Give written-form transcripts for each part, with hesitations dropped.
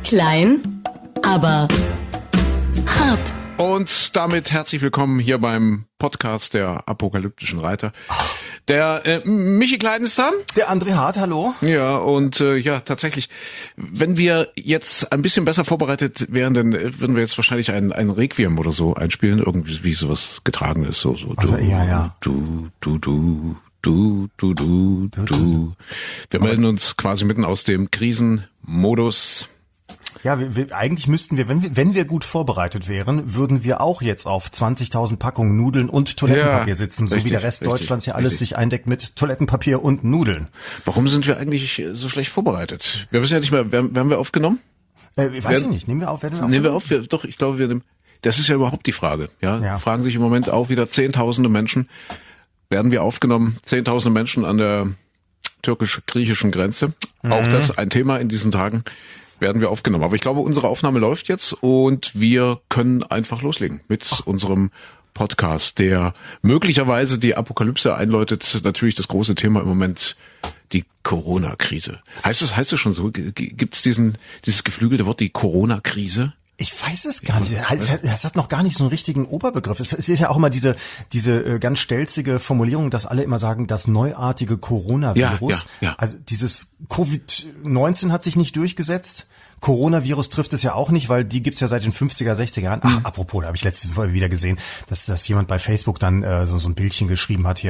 Klein, aber hart. Und damit herzlich willkommen hier beim Podcast der apokalyptischen Reiter. Der Michi Klein ist da. Der André Hart, hallo. Ja, und ja, tatsächlich, wenn wir jetzt ein bisschen besser vorbereitet wären, dann würden wir jetzt wahrscheinlich ein Requiem oder so einspielen, irgendwie wie sowas getragen ist. So also eher, ja. Du. Wir melden uns quasi mitten aus dem Krisenmodus. Ja, eigentlich müssten wir, wenn wir gut vorbereitet wären, würden wir auch jetzt auf 20.000 Packungen Nudeln und Toilettenpapier sitzen, so wie der Rest Deutschlands ja alles sich eindeckt mit Toilettenpapier und Nudeln. Warum sind wir eigentlich so schlecht vorbereitet? Wir wissen ja nicht mehr, werden wir aufgenommen? Weiß ich nicht. Nehmen wir auf? Nehmen wir auf? Doch, ich glaube, wir nehmen. Das ist ja überhaupt die Frage. Ja, fragen sich im Moment auch wieder Zehntausende Menschen. Werden wir aufgenommen? Zehntausende Menschen an der türkisch-griechischen Grenze. Auch das ein Thema in diesen Tagen. Werden wir aufgenommen. Aber ich glaube, unsere Aufnahme läuft jetzt und wir können einfach loslegen mit unserem Podcast, der möglicherweise die Apokalypse einläutet. Natürlich das große Thema im Moment, die Corona-Krise. Heißt es schon so? Gibt's dieses geflügelte Wort, die Corona-Krise? Ich weiß es gar nicht. Es hat noch gar nicht so einen richtigen Oberbegriff. Es ist ja auch immer diese ganz stelzige Formulierung, dass alle immer sagen, das neuartige Coronavirus. Ja. Also dieses Covid-19 hat sich nicht durchgesetzt. Coronavirus trifft es ja auch nicht, weil die gibt's ja seit den 50er, 60er Jahren. Ach, apropos, da habe ich letzte Woche wieder gesehen, dass jemand bei Facebook dann so ein Bildchen geschrieben hat hier.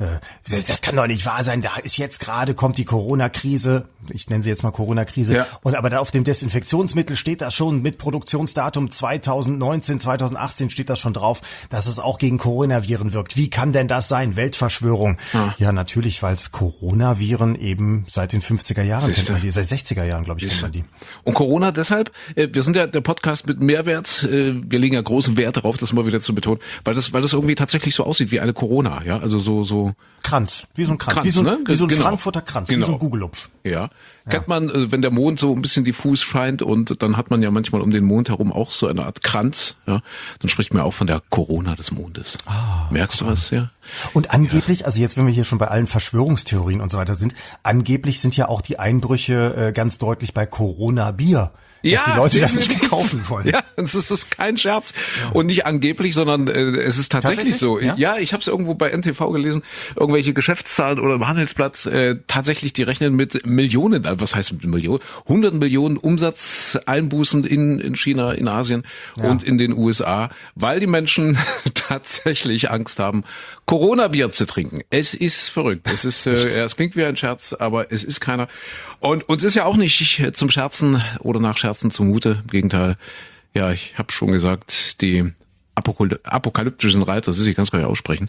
Das kann doch nicht wahr sein, da ist jetzt gerade, kommt die Corona-Krise. Ich nenne sie jetzt mal Corona-Krise. Ja. Und aber da auf dem Desinfektionsmittel steht das schon mit Produktionsdatum 2019, 2018 steht das schon drauf, dass es auch gegen Coronaviren wirkt. Wie kann denn das sein? Weltverschwörung. Ja, natürlich, weil es Coronaviren eben seit den 50er Jahren kennt man die, seit 60er Jahren, glaube ich, kennt man die. Und Corona deshalb, wir sind ja der Podcast mit Mehrwert, wir legen ja großen Wert darauf, das mal wieder zu betonen, weil das irgendwie tatsächlich so aussieht wie eine Corona, ja, also so Kranz, wie so ein Kranz, wie so ein genau. Frankfurter Kranz, wie so ein Gugelupf. Ja. Kennt man, wenn der Mond so ein bisschen diffus scheint und dann hat man ja manchmal um den Mond herum auch so eine Art Kranz, ja, dann spricht man auch von der Corona des Mondes. Merkst du was, ja? Und angeblich, also jetzt, wenn wir hier schon bei allen Verschwörungstheorien und so weiter sind, angeblich sind ja auch die Einbrüche ganz deutlich bei Corona-Bier. Dass die Leute das nicht kaufen wollen. Ja, das ist kein Scherz. Ja. Und nicht angeblich, sondern es ist tatsächlich so. Ja, ich habe es irgendwo bei NTV gelesen, irgendwelche Geschäftszahlen oder im Handelsplatz, tatsächlich, die rechnen mit Millionen, was heißt mit Millionen? 100 Millionen Umsatzeinbußen in China, in Asien und in den USA, weil die Menschen tatsächlich Angst haben, Corona-Bier zu trinken. Es ist verrückt. Es ist, es klingt wie ein Scherz, aber es ist keiner. Und uns ist ja auch nicht zum Scherzen oder nach Scherzen zumute. Im Gegenteil, ja, ich habe schon gesagt, die apokalyptischen Reiter, das ist, ich kann es gar nicht aussprechen,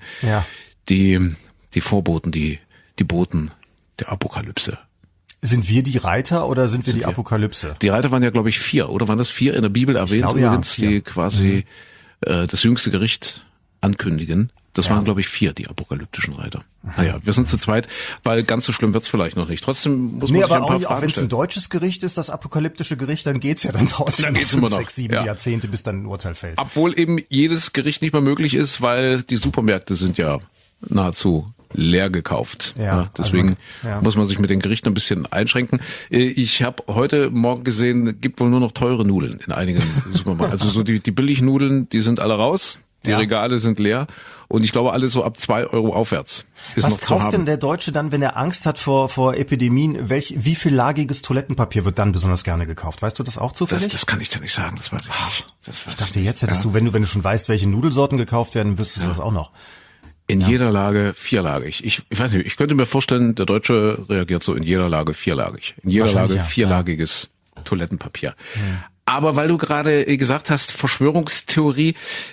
die Vorboten, die Boten der Apokalypse. Sind wir die Reiter oder sind wir die Apokalypse? Die Reiter waren ja, glaube ich, 4, oder waren das 4 in der Bibel erwähnt, glaube, übrigens, die quasi das jüngste Gericht ankündigen. Das waren, glaube ich, 4, die apokalyptischen Reiter. Naja, wir sind zu zweit, weil ganz so schlimm wird's vielleicht noch nicht. Trotzdem muss man sich ein paar Fragen stellen. Auch wenn es ein deutsches Gericht ist, das apokalyptische Gericht, dann geht's ja dann trotzdem noch 5, 6, 7 Jahrzehnte, bis dann ein Urteil fällt. Obwohl eben jedes Gericht nicht mehr möglich ist, weil die Supermärkte sind ja nahezu leer gekauft. Ja, deswegen muss man sich mit den Gerichten ein bisschen einschränken. Ich habe heute Morgen gesehen, gibt wohl nur noch teure Nudeln in einigen Supermärkten. Also so die Billignudeln, die sind alle raus. Die Regale sind leer und ich glaube, alles so ab 2 Euro aufwärts ist Was noch zu haben. Was kauft denn der Deutsche dann, wenn er Angst hat vor Epidemien? Wie viel lagiges Toilettenpapier wird dann besonders gerne gekauft? Weißt du das auch zufällig? Das kann ich dir nicht sagen, das weiß ich nicht. Ich dachte, jetzt hättest du, wenn du schon weißt, welche Nudelsorten gekauft werden, wüsstest du das auch noch. In jeder Lage vierlagig. Ich weiß nicht, ich könnte mir vorstellen, der Deutsche reagiert so in jeder Lage vierlagig. In jeder Lage vierlagiges Toilettenpapier. Aber weil du gerade gesagt hast, Verschwörungstheorie,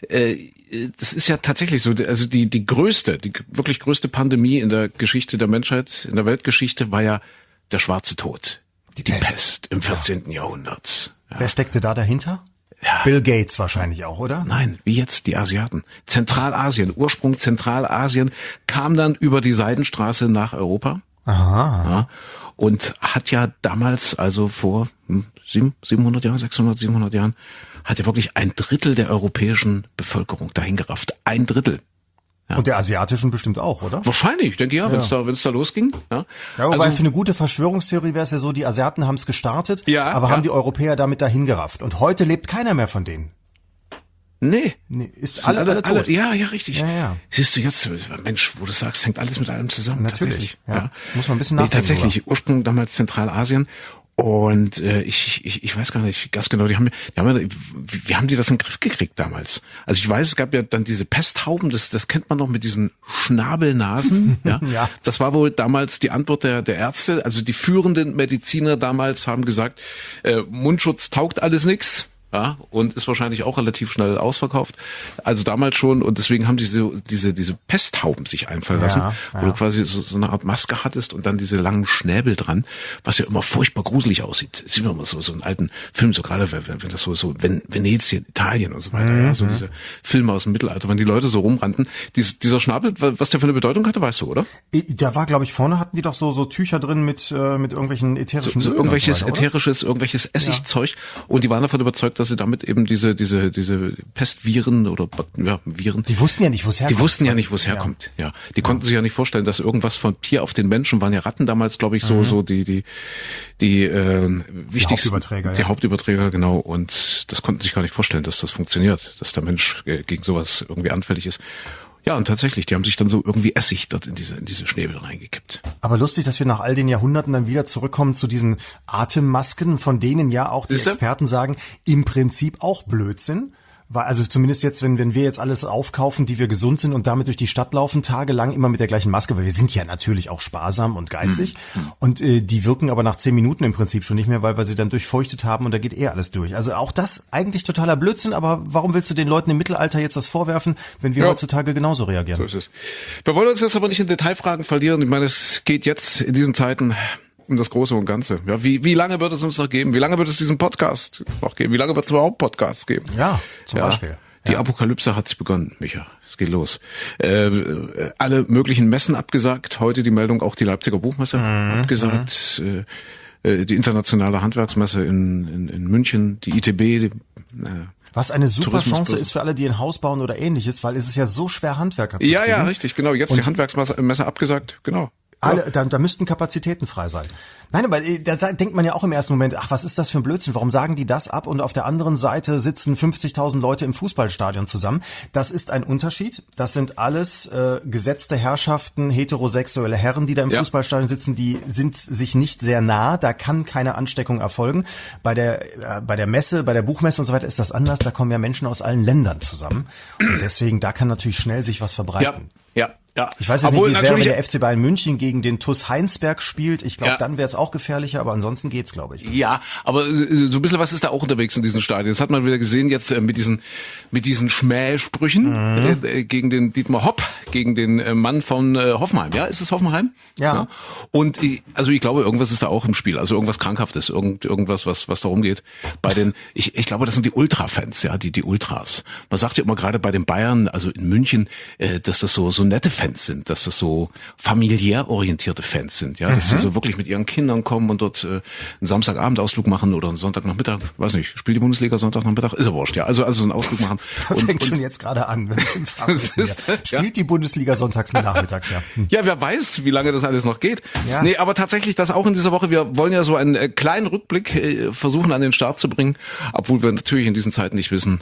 das ist ja tatsächlich so, also die wirklich größte Pandemie in der Geschichte der Menschheit, in der Weltgeschichte war ja der Schwarze Tod. Die Pest im 14. Jahrhundert. Ja. Wer steckte da dahinter? Ja. Bill Gates wahrscheinlich auch, oder? Nein, wie jetzt die Asiaten. Zentralasien, Ursprung Zentralasien, kam dann über die Seidenstraße nach Europa. Aha. Ja, und hat ja damals, also vor 700 Jahren, 600, 700 Jahren, hat ja wirklich 1/3 der europäischen Bevölkerung dahin gerafft. 1/3. Ja. Und der asiatischen bestimmt auch, oder? Wahrscheinlich, ich denke ja, wenn es da losging. Ja, ja, wobei für eine gute Verschwörungstheorie wäre es ja so, die Asiaten haben es gestartet, aber haben die Europäer damit dahin gerafft. Und heute lebt keiner mehr von denen. Nee, ist alle tot. Ja, richtig. Ja. Siehst du jetzt, Mensch, wo du sagst, hängt alles mit allem zusammen. Natürlich. Ja. Muss man ein bisschen nachdenken. Tatsächlich, Ursprung damals Zentralasien. Und ich weiß gar nicht ganz genau, wir haben die das in den Griff gekriegt damals. Also ich weiß, es gab ja dann diese Pesthauben, das kennt man noch mit diesen Schnabelnasen. Ja? Ja. Das war wohl damals die Antwort der Ärzte. Also die führenden Mediziner damals haben gesagt, Mundschutz taugt alles nix. Ja, und ist wahrscheinlich auch relativ schnell ausverkauft. Also damals schon, und deswegen haben diese Pesthauben sich einfallen lassen, wo du quasi so eine Art Maske hattest und dann diese langen Schnäbel dran, was ja immer furchtbar gruselig aussieht. Sieht man mal so einen alten Film, so gerade wenn das so Venetien, Italien und so weiter, ja, so diese Filme aus dem Mittelalter, wenn die Leute so rumrannten. Dieser Schnabel, was der für eine Bedeutung hatte, weißt du, oder? Da war, glaube ich, vorne hatten die doch so Tücher drin mit irgendwelchen ätherischen Ölen irgendwelches und so weiter, irgendwelches Essigzeug, und die waren davon überzeugt, dass sie damit eben diese Pestviren oder Viren. Die wussten ja nicht, wo es herkommt. Die wussten ja nicht, wo es herkommt. Ja, die konnten sich ja nicht vorstellen, dass irgendwas von Tier auf den Menschen, waren ja Ratten damals, glaube ich, so die wichtigsten Hauptüberträger, die Hauptüberträger, genau. Und das konnten sich gar nicht vorstellen, dass das funktioniert, dass der Mensch gegen sowas irgendwie anfällig ist. Ja, und tatsächlich, die haben sich dann so irgendwie Essig dort in diese Schnäbel reingekippt. Aber lustig, dass wir nach all den Jahrhunderten dann wieder zurückkommen zu diesen Atemmasken, von denen ja auch die Experten sagen, im Prinzip auch Blödsinn. Weil, also zumindest jetzt, wenn wir jetzt alles aufkaufen, die wir gesund sind und damit durch die Stadt laufen, tagelang immer mit der gleichen Maske, weil wir sind ja natürlich auch sparsam und geizig. Und die wirken aber nach 10 Minuten im Prinzip schon nicht mehr, weil wir sie dann durchfeuchtet haben und da geht alles durch. Also auch das eigentlich totaler Blödsinn, aber warum willst du den Leuten im Mittelalter jetzt das vorwerfen, wenn wir heutzutage genauso reagieren? So ist es. Wir wollen uns jetzt aber nicht in Detailfragen verlieren. Ich meine, es geht jetzt in diesen Zeiten um das Große und Ganze. Ja, wie lange wird es uns noch geben? Wie lange wird es diesen Podcast noch geben? Wie lange wird es überhaupt Podcasts geben? Ja, zum Beispiel. Die Apokalypse hat begonnen, Micha. Es geht los. Alle möglichen Messen abgesagt. Heute die Meldung, auch die Leipziger Buchmesse abgesagt. Die internationale Handwerksmesse in München, die ITB. Was eine super Chance ist für alle, die ein Haus bauen oder ähnliches, weil es ist ja so schwer, Handwerker zu kriegen. Ja, richtig, genau. Jetzt die Handwerksmesse abgesagt, genau. Da müssten Kapazitäten frei sein. Nein, aber da denkt man ja auch im ersten Moment, ach, was ist das für ein Blödsinn? Warum sagen die das ab? Und auf der anderen Seite sitzen 50.000 Leute im Fußballstadion zusammen. Das ist ein Unterschied. Das sind alles gesetzte Herrschaften, heterosexuelle Herren, die da im Fußballstadion sitzen. Die sind sich nicht sehr nah. Da kann keine Ansteckung erfolgen. Bei der Messe, bei der Buchmesse und so weiter ist das anders. Da kommen ja Menschen aus allen Ländern zusammen. Und deswegen, da kann natürlich schnell sich was verbreiten. Ja. Ich weiß jetzt nicht, wie es wäre, wenn der FC Bayern München gegen den TuS Heinsberg spielt. Ich glaube, dann wäre es auch gefährlicher, aber ansonsten geht's, glaube ich. Ja, aber so ein bisschen was ist da auch unterwegs in diesen Stadien. Das hat man wieder gesehen jetzt mit diesen Schmähsprüchen gegen den Dietmar Hopp, gegen den Mann von Hoffenheim. Ja, ist es Hoffenheim? Ja. Und ich glaube, irgendwas ist da auch im Spiel. Also irgendwas Krankhaftes, irgendwas, was da rumgeht. Ich glaube, das sind die Ultra-Fans, ja, die Ultras. Man sagt ja immer gerade bei den Bayern, also in München, dass das so nette Fans sind, dass das so familiär orientierte Fans sind, ja, dass die so wirklich mit ihren Kindern kommen und dort einen Samstagabendausflug machen oder einen Sonntagnachmittag, weiß nicht, spielt die Bundesliga Sonntagnachmittag, ist ja wurscht, ja, also so einen Ausflug machen. Fängt schon jetzt gerade an, wenn es im Fach ist. Spielt die Bundesliga sonntags mit nachmittags, ja. Ja, wer weiß, wie lange das alles noch geht. Ja. Nee, aber tatsächlich das auch in dieser Woche, wir wollen ja so einen kleinen Rückblick versuchen an den Start zu bringen, obwohl wir natürlich in diesen Zeiten nicht wissen,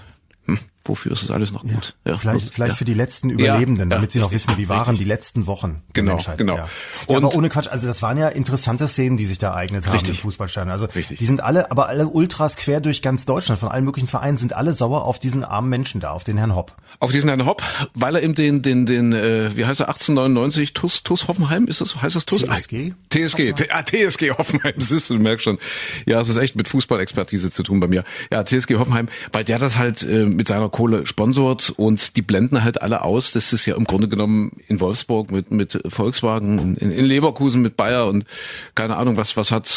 wofür ist es alles noch gut? Ja, vielleicht für die letzten Überlebenden, damit sie noch wissen, wie waren die letzten Wochen der Menschheit. Genau. Ja. Aber ohne Quatsch, also das waren ja interessante Szenen, die sich da ereignet haben im Fußballstadion. Also die sind alle Ultras quer durch ganz Deutschland, von allen möglichen Vereinen, sind alle sauer auf diesen armen Menschen da, auf den Herrn Hopp. Auf diesen Herrn Hopp, weil er eben den wie heißt er, 1899 TuS Hoffenheim, heißt das TuS? TSG? TSG Hoffenheim, du merkst schon. Ja, es ist echt mit Fußballexpertise zu tun bei mir. Ja, TSG Hoffenheim, weil der das halt mit seiner Kohle sponsort und die blenden halt alle aus. Das ist ja im Grunde genommen in Wolfsburg mit Volkswagen, in Leverkusen mit Bayer und keine Ahnung, was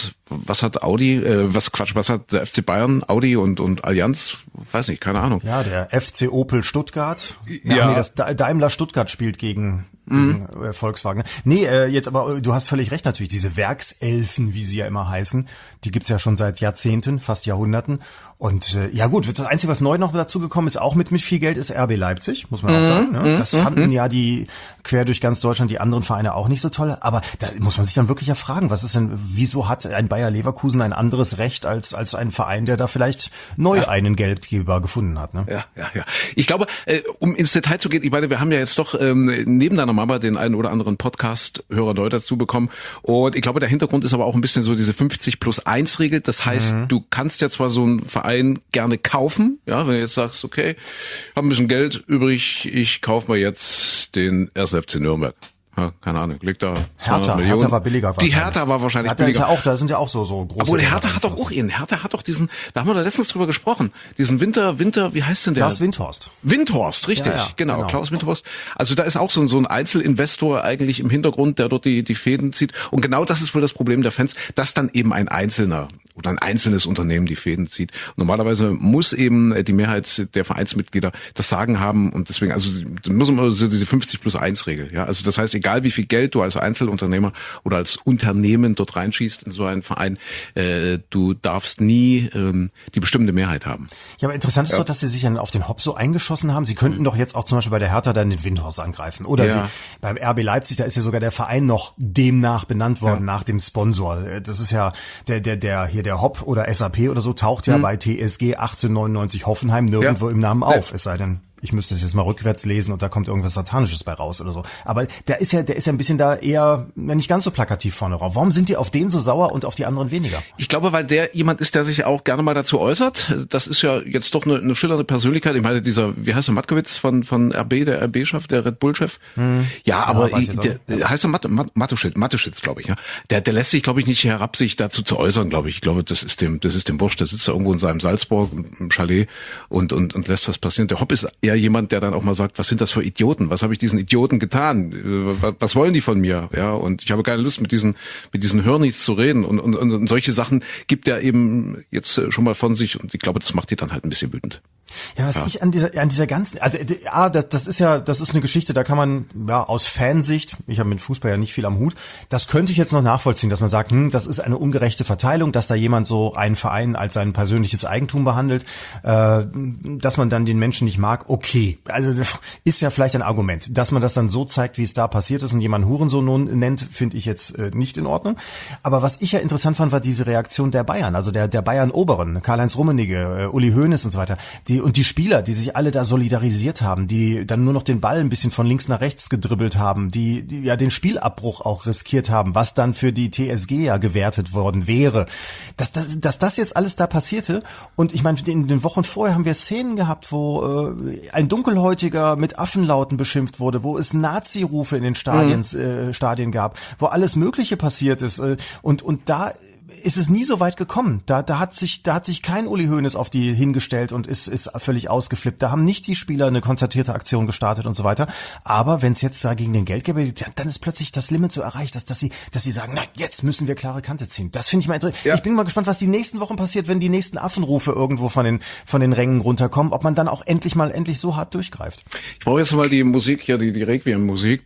hat Audi, was hat der FC Bayern, Audi und Allianz, weiß nicht, keine Ahnung. Ja, der FC Opel Stuttgart. Nee, das Daimler Stuttgart spielt gegen Volkswagen. Nee, jetzt aber, du hast völlig recht natürlich, diese Werkselfen, wie sie ja immer heißen, die gibt's ja schon seit Jahrzehnten, fast Jahrhunderten. Und ja gut, das Einzige, was neu noch dazu gekommen ist, auch mit viel Geld, ist RB Leipzig, muss man auch sagen. Ne? Das fanden ja die quer durch ganz Deutschland die anderen Vereine auch nicht so toll. Aber da muss man sich dann wirklich ja fragen, was ist denn, wieso hat ein Bayer Leverkusen ein anderes Recht als ein Verein, der da vielleicht neu einen Geldgeber gefunden hat? Ne? Ja. Ich glaube, um ins Detail zu gehen, ich meine, wir haben ja jetzt doch neben deiner Mama den einen oder anderen Podcast-Hörer neu dazu bekommen. Und ich glaube, der Hintergrund ist aber auch ein bisschen so diese 50+1-Regel. Das heißt, du kannst ja zwar so einen Verein gerne kaufen, ja, wenn du jetzt sagst, okay, hab ein bisschen Geld übrig, ich kaufe mir jetzt den 1. FC Nürnberg. Ja, keine Ahnung, liegt da 200 Millionen. Hertha war billiger. Die Hertha war wahrscheinlich Hertha billiger. Ist ja auch, da sind ja auch so große. Obwohl, Hertha hat doch auch ihn. Hertha hat doch diesen, da haben wir da letztens drüber gesprochen, diesen Winter, wie heißt denn der? Klaus Windhorst. Windhorst, richtig, ja, genau, Klaus Windhorst. Also da ist auch so ein Einzelinvestor eigentlich im Hintergrund, der dort die Fäden zieht. Und genau das ist wohl das Problem der Fans, dass dann eben ein Einzelner oder ein einzelnes Unternehmen die Fäden zieht. Normalerweise muss eben die Mehrheit der Vereinsmitglieder das Sagen haben und deswegen, also muss man so diese 50+1-Regel, ja. Also das heißt, egal wie viel Geld du als Einzelunternehmer oder als Unternehmen dort reinschießt in so einen Verein, du darfst nie die bestimmte Mehrheit haben. Ja, aber interessant ist doch, dass sie sich dann auf den Hop so eingeschossen haben. Sie könnten doch jetzt auch zum Beispiel bei der Hertha dann den Windhorst angreifen. Oder sie beim RB Leipzig, da ist ja sogar der Verein noch demnach benannt worden, nach dem Sponsor. Das ist ja der Hop oder SAP oder so taucht ja bei TSG 1899 Hoffenheim nirgendwo im Namen auf. Es sei denn, ich müsste es jetzt mal rückwärts lesen und da kommt irgendwas Satanisches bei raus oder so. Aber der ist ja ein bisschen da eher nicht ganz so plakativ vorne drauf. Warum sind die auf den so sauer und auf die anderen weniger? Ich glaube, weil der jemand ist, der sich auch gerne mal dazu äußert. Das ist ja jetzt doch eine schillernde Persönlichkeit. Ich meine, dieser, wie heißt der, Matkowitz von RB, der RB-Chef, der Red Bull-Chef? Ja, aber der heißt er Mateschitz, glaube ich, ja. Der lässt sich, glaube ich, nicht herab, sich dazu zu äußern, glaube ich. Ich glaube, das ist dem wurscht. Der sitzt da irgendwo in seinem Salzburg im Chalet und lässt das passieren. Der Hopp ist eher jemand, der dann auch mal sagt, was sind das für Idioten? Was habe ich diesen Idioten getan? Was wollen die von mir? Ja, und ich habe keine Lust, mit diesen Hörnis zu reden. Und solche Sachen gibt er eben jetzt schon mal von sich. Und ich glaube, das macht die dann halt ein bisschen wütend. Ja, ich an dieser ganzen, also das ist eine Geschichte, da kann man aus Fansicht, ich habe mit Fußball ja nicht viel am Hut, das könnte ich jetzt noch nachvollziehen, dass man sagt, das ist eine ungerechte Verteilung, dass da jemand so einen Verein als sein persönliches Eigentum behandelt, dass man dann den Menschen nicht mag, okay, also das ist ja vielleicht ein Argument, dass man das dann so zeigt, wie es da passiert ist und jemand Hurensohn nennt, finde ich jetzt nicht in Ordnung, aber was ich ja interessant fand, war diese Reaktion der Bayern, also der Bayern-Oberen, Karl-Heinz Rummenigge, Uli Hoeneß und so weiter, die Spieler, die sich alle da solidarisiert haben, die dann nur noch den Ball ein bisschen von links nach rechts gedribbelt haben, die ja den Spielabbruch auch riskiert haben, was dann für die TSG ja gewertet worden wäre, dass das jetzt alles da passierte. Und ich meine, in den Wochen vorher haben wir Szenen gehabt, wo ein Dunkelhäutiger mit Affenlauten beschimpft wurde, wo es Nazi-Rufe in den Stadien gab, wo alles Mögliche passiert ist. Und da ist es nie so weit gekommen. Da hat sich kein Uli Hoeneß auf die hingestellt und ist völlig ausgeflippt. Da haben nicht die Spieler eine konzertierte Aktion gestartet und so weiter. Aber wenn es jetzt da gegen den Geldgeber geht, dann ist plötzlich das Limit so erreicht, dass sie sagen, na, jetzt müssen wir klare Kante ziehen. Das finde ich mal interessant. Ja. Ich bin mal gespannt, was die nächsten Wochen passiert, wenn die nächsten Affenrufe irgendwo von den Rängen runterkommen, ob man dann auch endlich so hart durchgreift. Ich brauche jetzt mal die Musik hier, die Requiem-Musik.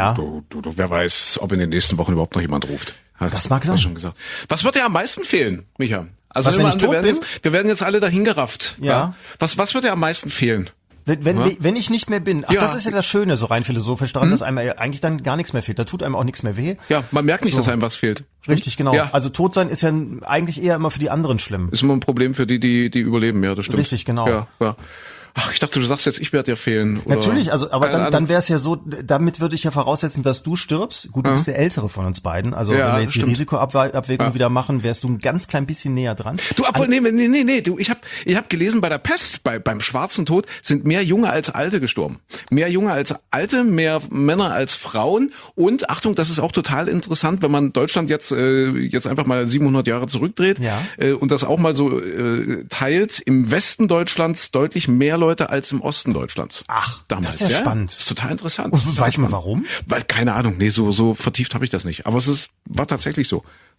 Wer weiß, ob in den nächsten Wochen überhaupt noch jemand ruft. Das mag sein. Schon gesagt. Was wird dir am meisten fehlen, Micha? Also wenn ich tot bin? Wir werden jetzt alle dahin gerafft. Ja. Was wird dir am meisten fehlen? Wenn ich nicht mehr bin. Das ist ja das Schöne, so rein philosophisch daran, dass einem eigentlich dann gar nichts mehr fehlt. Da tut einem auch nichts mehr weh. Ja, man merkt nicht, dass einem was fehlt. Richtig, genau. Ja. Also tot sein ist ja eigentlich eher immer für die anderen schlimm. Ist immer ein Problem für die überleben, ja, das stimmt. Richtig, genau. Ja. Ach, ich dachte, du sagst jetzt, ich werde dir fehlen. Oder? Natürlich, aber dann wäre es ja so, damit würde ich ja voraussetzen, dass du stirbst. Gut, du bist der Ältere von uns beiden. Also wenn wir jetzt die Risikoabwägung wieder machen, wärst du ein ganz klein bisschen näher dran. Du, nee, du, ich hab gelesen, bei der Pest, beim Schwarzen Tod sind mehr Junge als Alte gestorben. Mehr Junge als Alte, mehr Männer als Frauen. Und Achtung, das ist auch total interessant, wenn man Deutschland jetzt einfach mal 700 Jahre zurückdreht und das auch mal so teilt. Im Westen Deutschlands deutlich mehr Leute als im Osten Deutschlands. Ach, damals, das ist ja spannend. Das ist total interessant. Und weiß man warum? Weil, keine Ahnung, nee, so vertieft habe ich das nicht. Aber war tatsächlich so.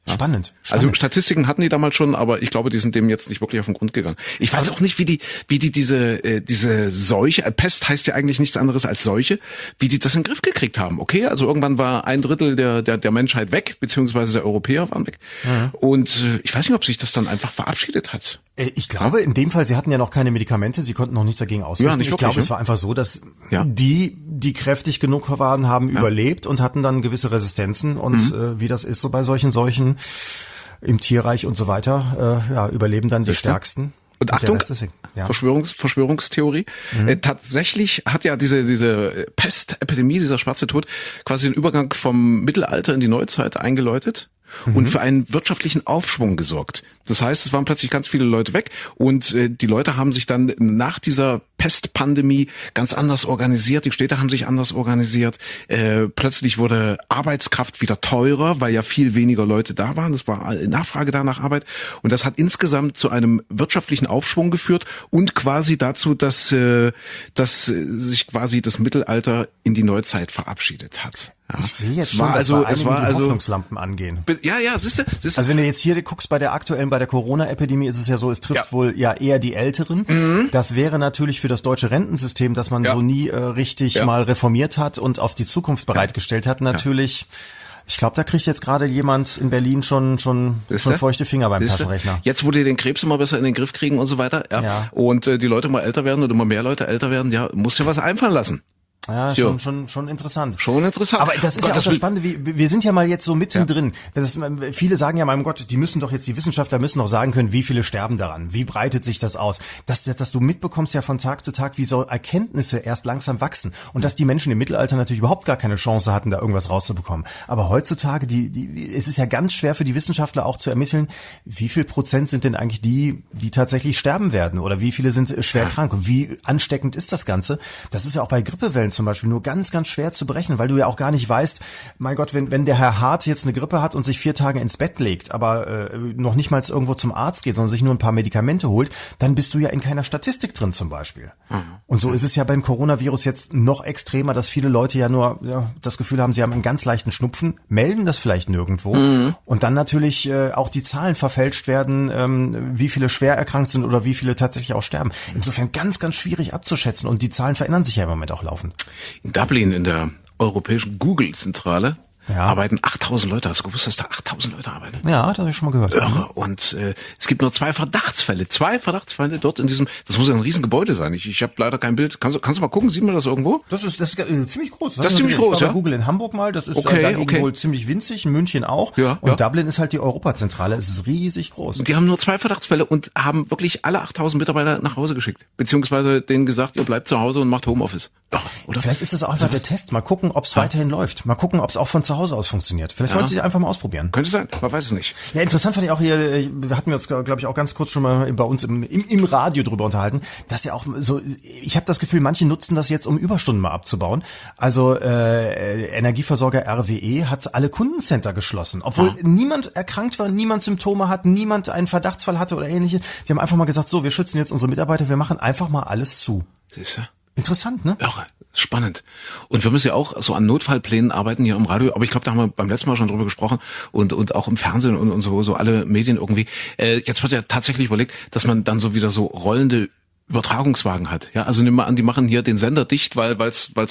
Spannend. Also Statistiken hatten die damals schon, aber ich glaube, die sind dem jetzt nicht wirklich auf den Grund gegangen. Ich weiß auch nicht, wie die diese Seuche, Pest heißt ja eigentlich nichts anderes als Seuche, wie die das in den Griff gekriegt haben. Okay, also irgendwann war 1/3 der Menschheit weg, beziehungsweise der Europäer waren weg. Und ich weiß nicht, ob sich das dann einfach verabschiedet hat. Ich glaube, in dem Fall, sie hatten ja noch keine Medikamente, sie konnten noch nichts dagegen ausrichten. Ja, nicht wirklich, ich glaube, es war einfach so, dass die kräftig genug waren, haben überlebt und hatten dann gewisse Resistenzen und wie das ist so bei solchen Seuchen im Tierreich und so weiter, überleben dann die Stärksten. Und Achtung, Verschwörungstheorie. Tatsächlich hat ja diese Pestepidemie, dieser schwarze Tod, quasi den Übergang vom Mittelalter in die Neuzeit eingeläutet und für einen wirtschaftlichen Aufschwung gesorgt. Das heißt, es waren plötzlich ganz viele Leute weg und die Leute haben sich dann nach dieser Pestpandemie ganz anders organisiert. Die Städte haben sich anders organisiert. Plötzlich wurde Arbeitskraft wieder teurer, weil ja viel weniger Leute da waren. Das war Nachfrage da nach Arbeit. Und das hat insgesamt zu einem wirtschaftlichen Aufschwung geführt und quasi dazu, dass sich quasi das Mittelalter in die Neuzeit verabschiedet hat. Ja. Ich sehe jetzt schon, dass bei einigen die Hoffnungslampen angehen. Ja, siehst du? Also wenn du jetzt hier guckst bei der Corona-Epidemie, ist es ja so, es trifft wohl ja eher die Älteren. Das wäre natürlich für das deutsche Rentensystem, das man so nie richtig mal reformiert hat und auf die Zukunft bereitgestellt hat, natürlich. Ich glaube, da kriegt jetzt gerade jemand in Berlin schon feuchte Finger beim Taschenrechner. Jetzt, wo die den Krebs immer besser in den Griff kriegen und so weiter, und die Leute mal älter werden und immer mehr Leute älter werden, muss ja was einfallen lassen. Ja, schon interessant. Schon interessant. Aber das ist ja auch das Spannende, wir sind ja mal jetzt so mittendrin. Viele sagen ja, mein Gott, die Wissenschaftler müssen doch sagen können, wie viele sterben daran, wie breitet sich das aus. Dass du mitbekommst ja von Tag zu Tag, wie so Erkenntnisse erst langsam wachsen. Und dass die Menschen im Mittelalter natürlich überhaupt gar keine Chance hatten, da irgendwas rauszubekommen. Aber heutzutage, es ist ja ganz schwer für die Wissenschaftler auch zu ermitteln, wie viel Prozent sind denn eigentlich die tatsächlich sterben werden oder wie viele sind schwer krank und wie ansteckend ist das Ganze. Das ist ja auch bei Grippewellen zum Beispiel nur ganz, ganz schwer zu berechnen, weil du ja auch gar nicht weißt, mein Gott, wenn der Herr Hart jetzt eine Grippe hat und sich 4 Tage ins Bett legt, aber noch nicht mal irgendwo zum Arzt geht, sondern sich nur ein paar Medikamente holt, dann bist du ja in keiner Statistik drin zum Beispiel. Und so ist es ja beim Coronavirus jetzt noch extremer, dass viele Leute ja nur das Gefühl haben, sie haben einen ganz leichten Schnupfen, melden das vielleicht nirgendwo und dann natürlich auch die Zahlen verfälscht werden, wie viele schwer erkrankt sind oder wie viele tatsächlich auch sterben. Insofern ganz, ganz schwierig abzuschätzen und die Zahlen verändern sich ja im Moment auch laufend. In Dublin, in der europäischen Google-Zentrale, arbeiten 8000 Leute. Hast du gewusst, dass da 8000 Leute arbeiten? Ja, das habe ich schon mal gehört. Irre. Und es gibt nur 2 Verdachtsfälle. 2 Verdachtsfälle dort in diesem, das muss ja ein Riesengebäude sein. Ich habe leider kein Bild. Kannst du mal gucken, sieht man das irgendwo? Das ist ziemlich groß. Das ist ziemlich groß, ja? Google in Hamburg mal, das ist wohl ziemlich winzig, in München auch. Ja, und Dublin ist halt die Europazentrale, es ist riesig groß. Und die haben nur 2 Verdachtsfälle und haben wirklich alle 8000 Mitarbeiter nach Hause geschickt. Beziehungsweise denen gesagt, ihr bleibt zu Hause und macht Homeoffice. Oder? Vielleicht ist das auch einfach der Test. Mal gucken, ob es weiterhin läuft. Mal gucken, ob es auch von zu Hause aus funktioniert. Vielleicht wollen Sie einfach mal ausprobieren. Könnte sein, man weiß es nicht. Ja, interessant fand ich auch hier, wir hatten uns, glaube ich, auch ganz kurz schon mal bei uns im Radio drüber unterhalten, dass ja auch so, ich habe das Gefühl, manche nutzen das jetzt, um Überstunden mal abzubauen. Also Energieversorger RWE hat alle Kundencenter geschlossen, obwohl niemand erkrankt war, niemand Symptome hat, niemand einen Verdachtsfall hatte oder ähnliches. Die haben einfach mal gesagt, so, wir schützen jetzt unsere Mitarbeiter, wir machen einfach mal alles zu. Siehst du? Interessant, ne? Ja, spannend. Und wir müssen ja auch so an Notfallplänen arbeiten hier im Radio, aber ich glaube, da haben wir beim letzten Mal schon drüber gesprochen und auch im Fernsehen und so alle Medien irgendwie. Jetzt wird ja tatsächlich überlegt, dass man dann so wieder so rollende Übertragungswagen hat. Ja, also nimm mal an, die machen hier den Sender dicht, weil es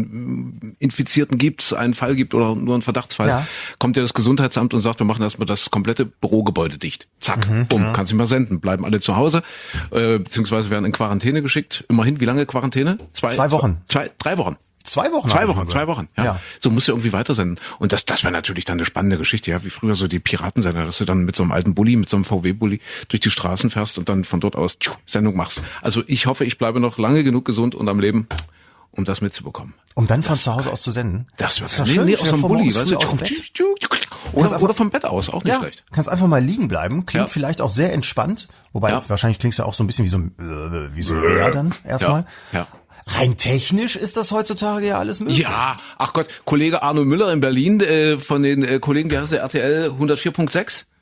einen Infizierten gibt, einen Fall gibt oder nur einen Verdachtsfall. Kommt ja das Gesundheitsamt und sagt, wir machen erstmal das komplette Bürogebäude dicht. Zack, bumm, kannst du mal senden. Bleiben alle zu Hause, beziehungsweise werden in Quarantäne geschickt. Immerhin, wie lange Quarantäne? 2 Wochen. 3 Wochen. 2 Wochen? 2 Wochen, ja. So musst du irgendwie weitersenden. Und das wäre natürlich dann eine spannende Geschichte, ja, wie früher so die Piratensender, dass du dann mit so einem alten Bulli, mit so einem VW-Bulli durch die Straßen fährst und dann von dort aus Sendung machst. Also ich hoffe, ich bleibe noch lange genug gesund und am Leben, um das mitzubekommen. Um dann von zu Hause aus zu senden? Das wird schön. Nee, aus dem Bulli, weißt du? Oder vom Bett aus, auch nicht schlecht. Kannst einfach mal liegen bleiben, klingt vielleicht auch sehr entspannt, wobei wahrscheinlich klingst du auch so ein bisschen wie so ein Bär dann erstmal. Ja. Rein technisch ist das heutzutage ja alles möglich. Ja, ach Gott, Kollege Arno Müller in Berlin von den Kollegen, wie heißt der, RTL 104.6?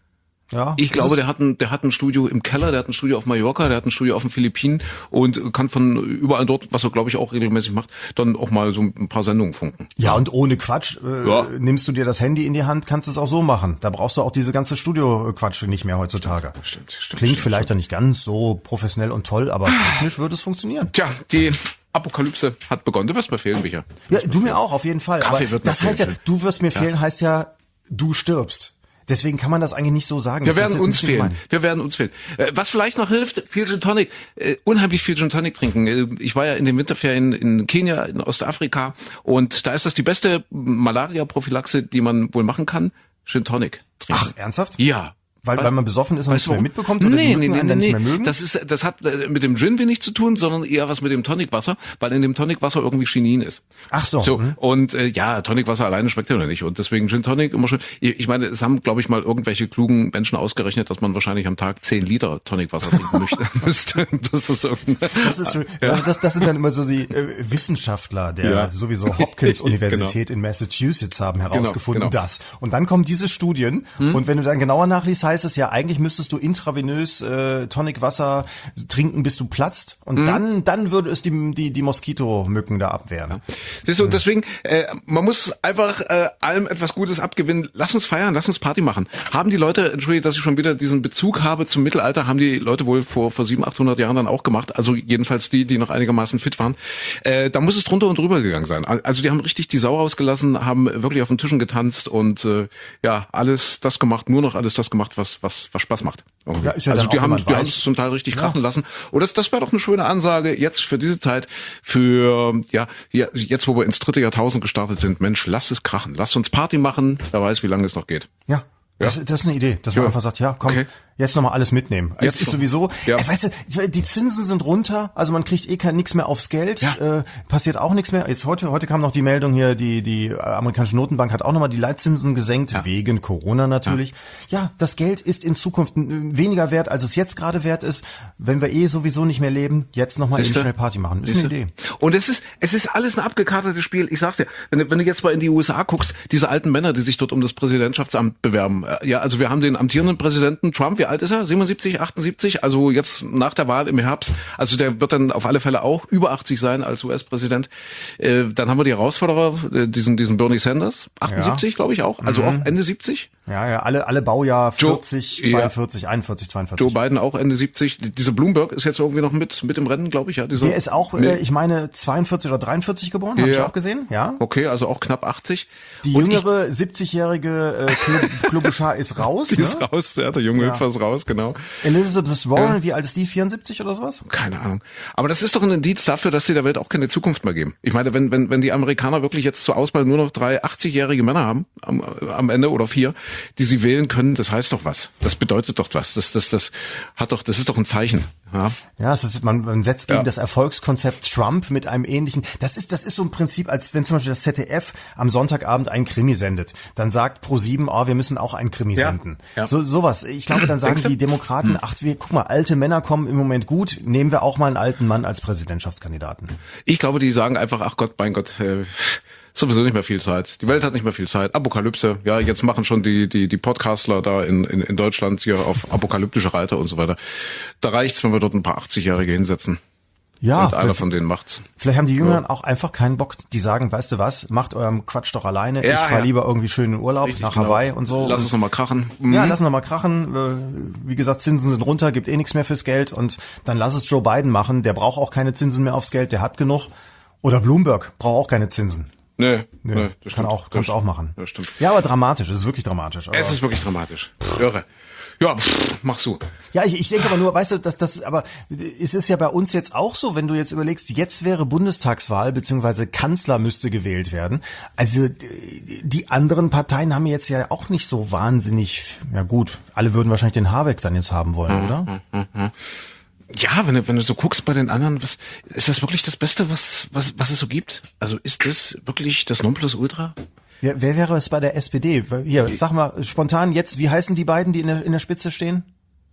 Ja, ich glaube, der hat ein Studio im Keller, der hat ein Studio auf Mallorca, der hat ein Studio auf den Philippinen und kann von überall dort, was er glaube ich auch regelmäßig macht, dann auch mal so ein paar Sendungen funken. Ja, und ohne Quatsch, nimmst du dir das Handy in die Hand, kannst es auch so machen. Da brauchst du auch diese ganze Studio-Quatsch nicht mehr heutzutage. Stimmt. Klingt vielleicht dann nicht ganz so professionell und toll, aber technisch würde es funktionieren. Tja, die Apokalypse hat begonnen. Du wirst mir fehlen, Micha. Ja, du mir auch, auf jeden Fall. Kaffee aber wird mir das heißt ja, fehlen. du wirst mir fehlen, heißt ja, du stirbst. Deswegen kann man das eigentlich nicht so sagen. Wir werden uns fehlen. Was vielleicht noch hilft, viel Gin Tonic. Unheimlich viel Gin Tonic trinken. Ich war ja in den Winterferien in Kenia, in Ostafrika. Und da ist das die beste Malaria-Prophylaxe, die man wohl machen kann. Gin Tonic trinken. Ach, ernsthaft? Ja. Weil man besoffen ist und nichts mehr mitbekommt oder die Mücken einen dann nicht mehr mögen? Das hat mit dem Gin wenig zu tun, sondern eher was mit dem Tonicwasser, weil in dem Tonicwasser irgendwie Chinin ist. Ach so. Und Tonicwasser alleine schmeckt ja noch nicht. Und deswegen Gin Tonic immer schön. Ich meine, es haben, glaube ich, mal irgendwelche klugen Menschen ausgerechnet, dass man wahrscheinlich am Tag 10 Liter Tonicwasser trinken müsste. Das sind dann immer so die Wissenschaftler der sowieso Hopkins-Universität in Massachusetts haben herausgefunden, das. Und dann kommen diese Studien und wenn du dann genauer nachliest, heißt es ja, eigentlich müsstest du intravenös Tonicwasser trinken, bis du platzt. Und dann würde es die Moskitomücken da abwehren. Ja. Siehst du, deswegen, man muss einfach allem etwas Gutes abgewinnen. Lass uns feiern, lass uns Party machen. Haben die Leute, entschuldige, dass ich schon wieder diesen Bezug habe zum Mittelalter, haben die Leute wohl vor 700, 800 Jahren dann auch gemacht. Also jedenfalls die noch einigermaßen fit waren. Da muss es drunter und drüber gegangen sein. Also die haben richtig die Sau rausgelassen, haben wirklich auf den Tischen getanzt und alles das gemacht, nur noch alles das gemacht, was Spaß macht. Ja, ist ja also dann die auch, haben es zum Teil richtig krachen lassen. Und das wäre doch eine schöne Ansage jetzt für diese Zeit, jetzt wo wir ins 3. Jahrtausend gestartet sind. Mensch, lass es krachen, lass uns Party machen. Wer weiß, wie lange es noch geht. Ja. Das ist eine Idee, dass man einfach sagt, ja, komm, jetzt nochmal alles mitnehmen. Es ist sowieso, weißt du, die Zinsen sind runter, also man kriegt nichts mehr aufs Geld, passiert auch nichts mehr. Jetzt heute kam noch die Meldung hier, die amerikanische Notenbank hat auch nochmal die Leitzinsen gesenkt, wegen Corona natürlich. Ja, das Geld ist in Zukunft weniger wert, als es jetzt gerade wert ist. Wenn wir sowieso nicht mehr leben, jetzt nochmal eben schnell Party machen. Ist eine Idee. Und es ist alles ein abgekartetes Spiel. Ich sag's dir, wenn du jetzt mal in die USA guckst, diese alten Männer, die sich dort um das Präsidentschaftsamt bewerben, also wir haben den amtierenden Präsidenten Trump, wie alt ist er? 77, 78? Also jetzt nach der Wahl im Herbst. Also der wird dann auf alle Fälle auch über 80 sein als US-Präsident. Dann haben wir die Herausforderer, diesen Bernie Sanders, 78, glaube ich auch. Also auch Ende 70. Ja, alle Baujahr 40, 42, 41, 42. Joe Biden auch Ende 70. Diese Bloomberg ist jetzt irgendwie noch mit im Rennen, glaube ich. Ja, der ist auch, ich meine, 42 oder 43 geboren, habe ich auch gesehen. Ja. Okay, also auch knapp 80. Die jüngere 70-jährige Klobuchar ist raus. Die ist raus, der junge Hüpfer ist raus, genau. Elizabeth Warren, wie alt ist die? 74 oder sowas? Keine Ahnung. Aber das ist doch ein Indiz dafür, dass sie der Welt auch keine Zukunft mehr geben. Ich meine, wenn die Amerikaner wirklich jetzt zur Auswahl nur noch 3 80-jährige Männer haben, am Ende oder 4, die sie wählen können, das heißt doch was. Das bedeutet doch was. Das ist doch ein Zeichen. Ja, man setzt gegen das Erfolgskonzept Trump mit einem ähnlichen. Das ist so ein Prinzip, als wenn zum Beispiel das ZDF am Sonntagabend einen Krimi sendet. Dann sagt Pro7, wir müssen auch einen Krimi senden. Ja. Sowas. Ich glaube, dann sagen die Demokraten, guck mal, alte Männer kommen im Moment gut, nehmen wir auch mal einen alten Mann als Präsidentschaftskandidaten. Ich glaube, die sagen einfach, ach Gott, mein Gott, sowieso nicht mehr viel Zeit. Die Welt hat nicht mehr viel Zeit. Apokalypse. Ja, jetzt machen schon die Podcastler da in Deutschland hier auf apokalyptische Reiter und so weiter. Da reicht's, wenn wir dort ein paar 80-Jährige hinsetzen. Ja. Und einer von denen macht's. Vielleicht haben die Jüngeren auch einfach keinen Bock. Die sagen, weißt du was, macht eurem Quatsch doch alleine. Ich fahre lieber irgendwie schön in Urlaub nach Hawaii und so. Lass uns nochmal krachen. Ja, lass uns nochmal krachen. Wie gesagt, Zinsen sind runter, gibt nichts mehr fürs Geld. Und dann lass es Joe Biden machen. Der braucht auch keine Zinsen mehr aufs Geld. Der hat genug. Oder Bloomberg braucht auch keine Zinsen. Nee, das kannst auch machen. Das stimmt. Ja, aber dramatisch, es ist wirklich dramatisch. Es ist wirklich dramatisch. Irre. Ja, mach so. Ja, ich denke aber nur, weißt du, aber es ist ja bei uns jetzt auch so, wenn du jetzt überlegst, jetzt wäre Bundestagswahl, beziehungsweise Kanzler müsste gewählt werden. Also, die anderen Parteien haben jetzt ja auch nicht so wahnsinnig, ja gut, alle würden wahrscheinlich den Habeck dann jetzt haben wollen, oder? Ja, wenn du so guckst bei den anderen, ist das wirklich das Beste, was es so gibt? Also ist das wirklich das Nonplusultra? Wer wäre es bei der SPD? Hier, sag mal spontan jetzt, wie heißen die beiden, die in der Spitze stehen?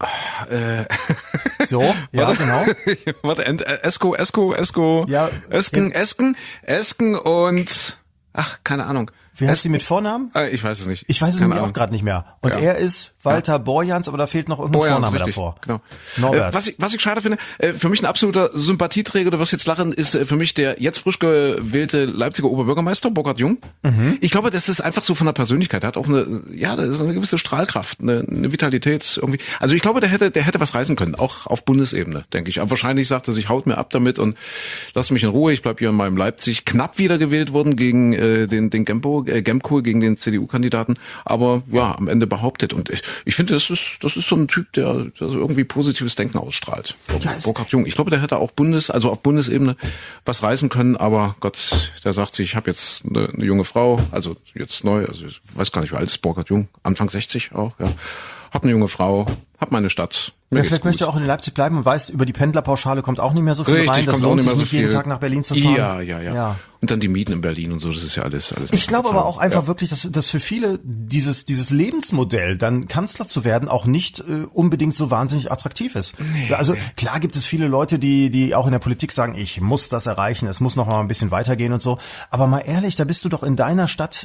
So, ja, genau. Warte, Esko. Ja, Esken und keine Ahnung. Wie heißt sie mit Vornamen? Ich weiß es nicht. Ich weiß es nämlich auch gerade nicht mehr. Und er ist Walter Borjans, aber da fehlt noch irgendein Vorname richtig, davor. Genau. Norbert. Was ich schade finde, für mich ein absoluter Sympathieträger, du wirst jetzt lachen, ist für mich der jetzt frisch gewählte Leipziger Oberbürgermeister, Burkhard Jung. Ich glaube, das ist einfach so von der Persönlichkeit. Er hat auch das ist eine gewisse Strahlkraft, eine Vitalität irgendwie. Also ich glaube, der hätte was reißen können, auch auf Bundesebene, denke ich. Aber wahrscheinlich sagt er sich, haut mir ab damit und lasst mich in Ruhe. Ich bleib hier in meinem Leipzig. Knapp wiedergewählt worden gegen den Gemko, gegen den CDU-Kandidaten. Aber ja, am Ende behauptet. Und ich finde, das ist so ein Typ, der so irgendwie positives Denken ausstrahlt. Burkhard Jung. Ich glaube, der hätte auch auf Bundesebene was reißen können. Aber Gott, der sagt sich, ich habe jetzt eine junge Frau, also jetzt neu, also ich weiß gar nicht, wie alt ist Burkhard Jung, Anfang 60 auch, ja. Hab eine junge Frau, hab meine Stadt. Vielleicht möchte er auch in Leipzig bleiben und weiß, über die Pendlerpauschale kommt auch nicht mehr so viel rein. Das lohnt sich nicht, jeden Tag nach Berlin zu fahren. Ja. Und dann die Mieten in Berlin und so, das ist ja alles. Ich glaube aber auch einfach wirklich, dass für viele dieses Lebensmodell, dann Kanzler zu werden, auch nicht unbedingt so wahnsinnig attraktiv ist. Nee, also klar gibt es viele Leute, die auch in der Politik sagen, ich muss das erreichen, es muss noch mal ein bisschen weitergehen und so. Aber mal ehrlich, da bist du doch in deiner Stadt,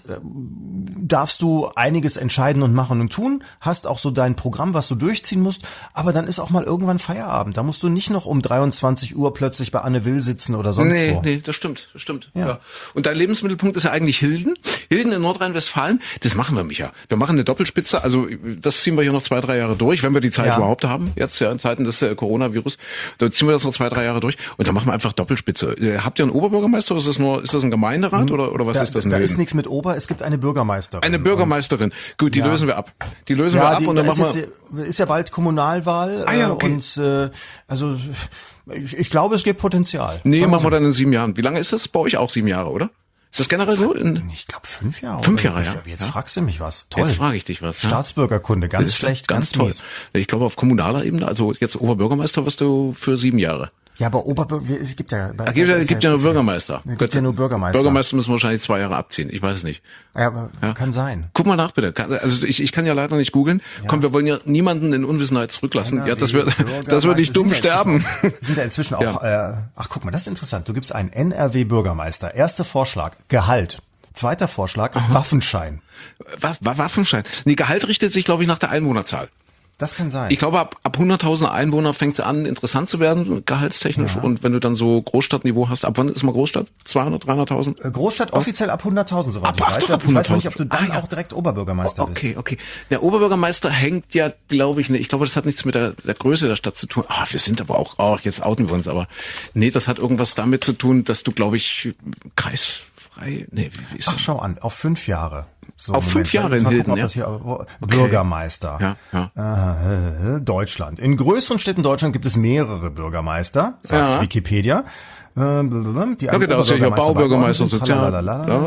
darfst du einiges entscheiden und machen und tun, hast auch so dein Programm, was du durchziehen musst, aber dann ist auch mal irgendwann Feierabend. Da musst du nicht noch um 23 Uhr plötzlich bei Anne Will sitzen oder sonst wo. Nee, das stimmt. Ja. Und dein Lebensmittelpunkt ist ja eigentlich Hilden. Hilden in Nordrhein-Westfalen, das machen wir, Micha. Wir machen eine Doppelspitze, also das ziehen wir hier noch 2-3 Jahre durch, wenn wir die Zeit überhaupt haben, jetzt ja in Zeiten des Coronavirus, da ziehen wir das noch 2-3 Jahre durch und dann machen wir einfach Doppelspitze. Habt ihr einen Oberbürgermeister oder ist das ein Gemeinderat oder was ist das? Da ist nichts mit Ober, es gibt eine Bürgermeisterin. Eine Bürgermeisterin. Gut, die lösen wir ab. Und dann machen wir... Ist ja bald Kommunalwahl okay. Und also ich glaube, es gibt Potenzial. Nee, machen wir dann in 7 Jahren. Wie lange ist das bei euch? Auch 7 Jahre, oder? Ist das generell so? Ich glaube 5 Jahre. 5 Jahre, ja. Jetzt fragst du mich was. Toll. Jetzt frage ich dich was. Staatsbürgerkunde, ganz schlecht, ganz toll. mies. Ich glaube auf kommunaler Ebene, also jetzt Oberbürgermeister wirst du für 7 Jahre. Ja, aber es gibt ja... gibt ja nur Bürgermeister. Es gibt ja nur Bürgermeister. Bürgermeister müssen wahrscheinlich 2 Jahre abziehen. Ich weiß es nicht. Ja, aber kann sein. Guck mal nach, bitte. Also ich kann ja leider nicht googeln. Ja. Komm, wir wollen ja niemanden in Unwissenheit zurücklassen. Ja, das wird nicht dumm sterben. Sind ja inzwischen auch... ach, guck mal, das ist interessant. Du gibst einen NRW-Bürgermeister. Erster Vorschlag, Gehalt. Zweiter Vorschlag, Waffenschein. Waffenschein. Nee, Gehalt richtet sich, glaube ich, nach der Einwohnerzahl. Das kann sein. Ich glaube, ab 100.000 Einwohner fängt es an, interessant zu werden, gehaltstechnisch. Ja. Und wenn du dann so Großstadtniveau hast, ab wann ist mal Großstadt? 200, 300.000? Großstadt offiziell ab 100.000, soweit ich weiß. Ich weiß nicht, ob du dann auch direkt Oberbürgermeister bist. Okay. Der Oberbürgermeister hängt ja, glaube ich, ich glaube, das hat nichts mit der Größe der Stadt zu tun. Wir sind aber auch, jetzt outen wir uns, aber nee, das hat irgendwas damit zu tun, dass du, glaube ich, kreisfrei, wie ist das? Ach, schau an, auf 5 Jahre. So, auf 5 Jahre in Hilden, Bürgermeister. Ja. Deutschland. In größeren Städten Deutschland gibt es mehrere Bürgermeister, sagt Wikipedia. Die genau, ist ja Baubürgermeister und Sozial.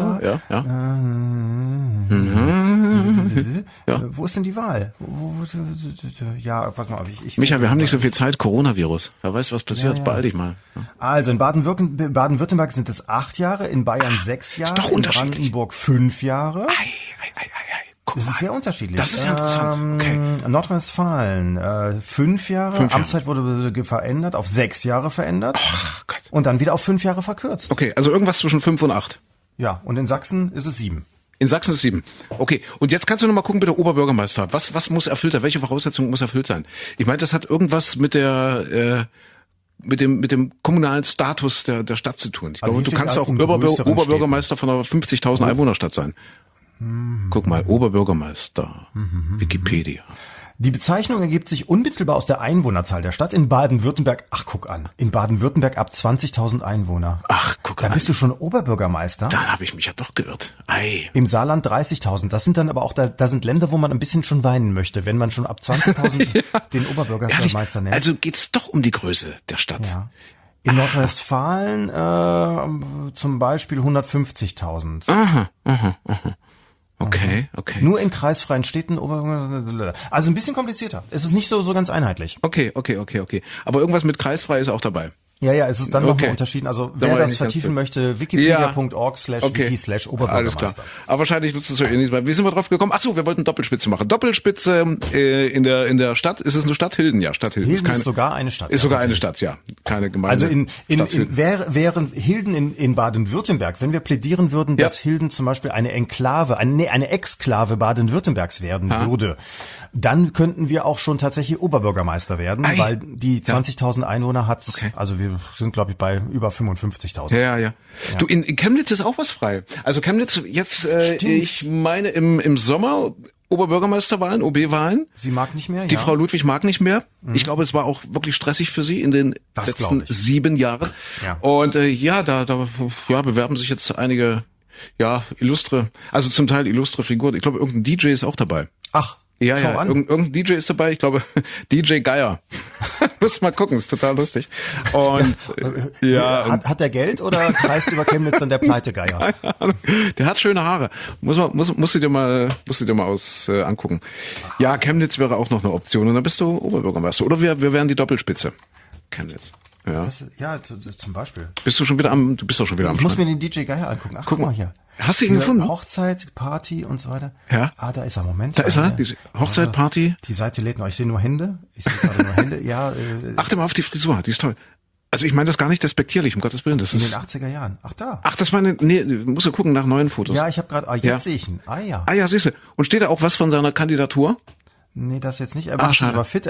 Wo ist denn die Wahl? Ja, warte mal. Micha, wir haben nicht so viel Zeit. Coronavirus. Wer weiß, was passiert. Beeil dich mal. Also in Baden-Württemberg sind es 8 Jahre, in Bayern 6 Jahre, ist doch in Brandenburg 5 Jahre. Das ist sehr unterschiedlich. Das ist ja interessant. Okay. Nordrhein-Westfalen 5 Jahre. Amtszeit wurde verändert, auf 6 Jahre verändert. Ach Gott. Und dann wieder auf 5 Jahre verkürzt. Okay, also irgendwas zwischen 5 und 8. Ja, und in Sachsen ist es 7. In Sachsen ist 7. Okay, und jetzt kannst du noch mal gucken, bitte Oberbürgermeister. Was muss erfüllt sein? Welche Voraussetzungen muss erfüllt sein? Ich meine, das hat irgendwas mit der mit dem kommunalen Status der Stadt zu tun. Ich glaube, du kannst auch Oberbürgermeister von einer 50.000 Einwohnerstadt sein. Guck mal, Oberbürgermeister, Wikipedia. Die Bezeichnung ergibt sich unmittelbar aus der Einwohnerzahl der Stadt. In Baden-Württemberg, guck an, in Baden-Württemberg ab 20.000 Einwohner. Guck an. Da bist du schon Oberbürgermeister. Da habe ich mich ja doch geirrt. Im Saarland 30.000. Das sind dann aber auch, da sind Länder, wo man ein bisschen schon weinen möchte, wenn man schon ab 20.000 den Oberbürgermeister nennt. Also geht's doch um die Größe der Stadt. Ja. In Nordrhein-Westfalen zum Beispiel 150.000. Aha. Okay. Nur in kreisfreien Städten, also ein bisschen komplizierter. Es ist nicht so ganz einheitlich. Okay. Aber irgendwas mit kreisfrei ist auch dabei. Ja, es ist dann nochmal unterschieden. Also wer das vertiefen möchte, wikipedia.org/wiki/Oberbürgermeister. Alles klar. Aber wahrscheinlich nutzt es so ähnlich. Wie sind wir drauf gekommen? Ach so, wir wollten Doppelspitze machen. Doppelspitze in der Stadt. Ist es eine Stadt? Hilden, ja. Stadt Hilden. Hilden ist sogar eine Stadt. Ist sogar eine Stadt, ja. Keine Gemeinde. Also wären Hilden in Baden-Württemberg, wenn wir plädieren würden, dass Hilden zum Beispiel eine Enklave, eine Exklave Baden-Württembergs werden würde, dann könnten wir auch schon tatsächlich Oberbürgermeister werden, weil die 20.000 Einwohner hat's. Okay. Also wir sind, glaube ich, bei über 55.000. Ja. Du, in Chemnitz ist auch was frei. Also Chemnitz jetzt, ich meine im Sommer Oberbürgermeisterwahlen, OB-Wahlen. Sie mag nicht mehr, Die Frau Ludwig mag nicht mehr. Ich glaube, es war auch wirklich stressig für sie in den letzten 7 Jahren. Ja. Und da bewerben sich jetzt einige, also zum Teil illustre Figuren. Ich glaube, irgendein DJ ist auch dabei. Ach. Ja, irgendein DJ ist dabei, ich glaube DJ Geier. Muss mal gucken, ist total lustig. Und hat der Geld oder kreist über Chemnitz dann der Pleite-Geier? Der hat schöne Haare. Musst du dir mal angucken. Ja, Chemnitz wäre auch noch eine Option und dann bist du Oberbürgermeister. Oder wir wären die Doppelspitze. Chemnitz. Ja. Zum Beispiel. Du bist doch schon wieder am Ich muss mir den DJ Geier angucken. Ach, guck mal hier. Hast du ihn gefunden? Hochzeit, Party und so weiter. Ja. Da ist er. Moment. Da ist er. Die Hochzeit, Party. Die Seite lädt noch. Ich sehe nur Hände. Ja. Achte mal auf die Frisur. Die ist toll. Also ich meine das gar nicht despektierlich, um Gottes Willen. Das in ist den 80er Jahren. Ach, da. Ach, das war musst du gucken nach neuen Fotos. Ja, ich habe gerade, jetzt sehe ich ihn. Ja. Ah ja, siehst du. Und steht da auch was von seiner Kandidatur? Nee, das jetzt nicht. Er macht sich aber fit.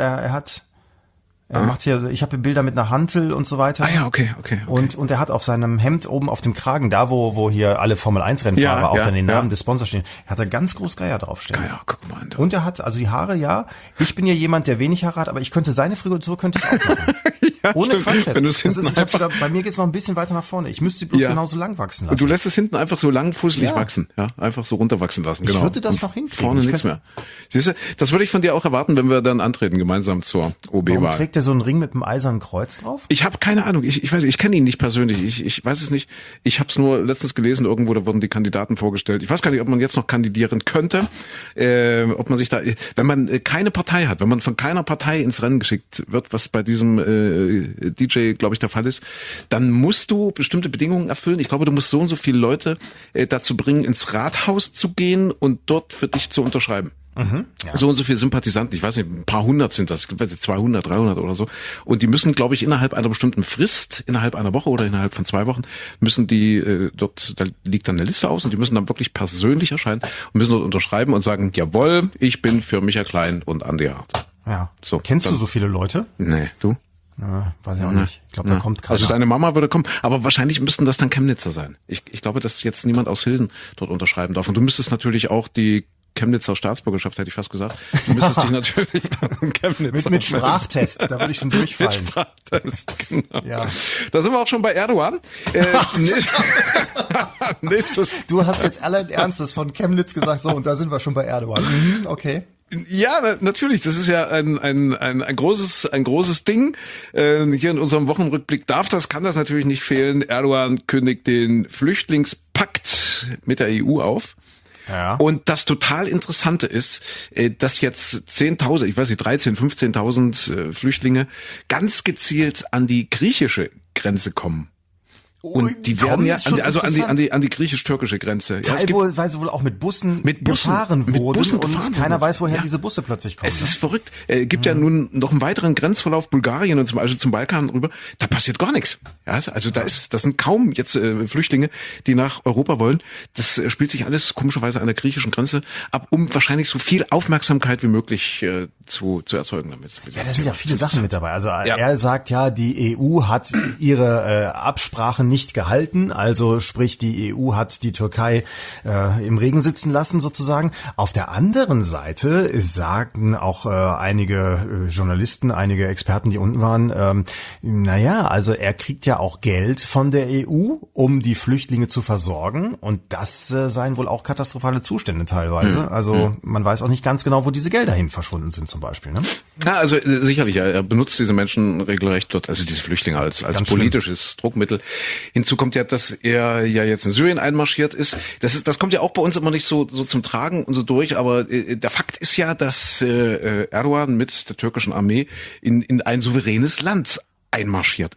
Er macht hier, ich habe Bilder mit einer Hantel und so weiter. Ah ja, okay. Und er hat auf seinem Hemd oben auf dem Kragen, da wo hier alle Formel-1-Rennfahrer auch dann den Namen des Sponsors stehen, hat er ganz groß Geier draufstehen. Geier, guck mal. Und er hat, also die Haare, ich bin ja jemand, der wenig Haare hat, aber ich könnte seine Frisur könnte ich auch machen. Ohne Quatsch jetzt. Bei mir geht's noch ein bisschen weiter nach vorne. Ich müsste sie bloß genauso lang wachsen lassen. Und du lässt es hinten einfach so lang fußelig wachsen. Ja, einfach so runterwachsen lassen. Genau. Ich würde das noch hinkriegen. Vorne nichts mehr. Siehst du, das würde ich von dir auch erwarten, wenn wir dann antreten, gemeinsam zur OB-Wahl. Warum trägt er so einen Ring mit einem eisernen Kreuz drauf? Ich habe keine Ahnung. Ich weiß, ich kenne ihn nicht persönlich. Ich weiß es nicht. Ich habe es nur letztens gelesen, irgendwo, da wurden die Kandidaten vorgestellt. Ich weiß gar nicht, ob man jetzt noch kandidieren könnte. Ob man sich da, wenn man keine Partei hat, wenn man von keiner Partei ins Rennen geschickt wird, was bei diesem DJ, glaube ich, der Fall ist, dann musst du bestimmte Bedingungen erfüllen. Ich glaube, du musst so und so viele Leute dazu bringen, ins Rathaus zu gehen und dort für dich zu unterschreiben. So und so viele Sympathisanten, ich weiß nicht, ein paar hundert sind das, 200, 300 oder so. Und die müssen, glaube ich, innerhalb einer bestimmten Frist, innerhalb einer Woche oder innerhalb von 2 Wochen, müssen die da liegt dann eine Liste aus und die müssen dann wirklich persönlich erscheinen und müssen dort unterschreiben und sagen, jawohl, ich bin für Michael Klein und Andi Hart. Ja. So, kennst du so viele Leute? Nee, du? Ja, weiß ich auch nicht. Ich glaube, da kommt keiner. Also deine Mama würde kommen, aber wahrscheinlich müssten das dann Chemnitzer sein. Ich glaube, dass jetzt niemand aus Hilden dort unterschreiben darf. Und du müsstest natürlich auch die Chemnitzer Staatsbürgerschaft, hätte ich fast gesagt. Du müsstest dich natürlich dann in Chemnitz mit Sprachtest, da würde ich schon durchfallen. Mit Sprachtest, genau. Ja. Da sind wir auch schon bei Erdogan. Nächstes. Du hast jetzt allen Ernstes von Chemnitz gesagt, so, und da sind wir schon bei Erdogan. Okay. Ja, natürlich. Das ist ja ein großes Ding. Hier in unserem Wochenrückblick kann das natürlich nicht fehlen. Erdogan kündigt den Flüchtlingspakt mit der EU auf. Ja. Und das total Interessante ist, dass jetzt 10.000, ich weiß nicht, 15.000 Flüchtlinge ganz gezielt an die griechische Grenze kommen. Und die werden ja an die griechisch-türkische Grenze. Teilweise wohl auch mit Bussen gefahren wurden und keiner weiß, woher diese Busse plötzlich kommen. Es ist verrückt. Gibt ja nun noch einen weiteren Grenzverlauf Bulgarien und zum Balkan rüber. Da passiert gar nichts. Ja, also das sind kaum jetzt Flüchtlinge, die nach Europa wollen. Das spielt sich alles komischerweise an der griechischen Grenze ab, um wahrscheinlich so viel Aufmerksamkeit wie möglich zu erzeugen damit. Ja, da sind ja viele Sachen mit dabei. Also er sagt ja, die EU hat ihre Absprachen nicht gehalten, also sprich die EU hat die Türkei im Regen sitzen lassen sozusagen. Auf der anderen Seite sagten auch einige Journalisten, einige Experten, die unten waren, also er kriegt ja auch Geld von der EU, um die Flüchtlinge zu versorgen und das seien wohl auch katastrophale Zustände teilweise. Also man weiß auch nicht ganz genau, wo diese Gelder hin verschwunden sind zum Beispiel. Ne? Ja, also sicherlich, er benutzt diese Menschen regelrecht dort, also diese Flüchtlinge als politisches Druckmittel. Hinzu kommt ja, dass er ja jetzt in Syrien einmarschiert ist. Das kommt ja auch bei uns immer nicht so zum Tragen und so durch, aber der Fakt ist ja, dass Erdogan mit der türkischen Armee in ein souveränes Land einmarschiert ist.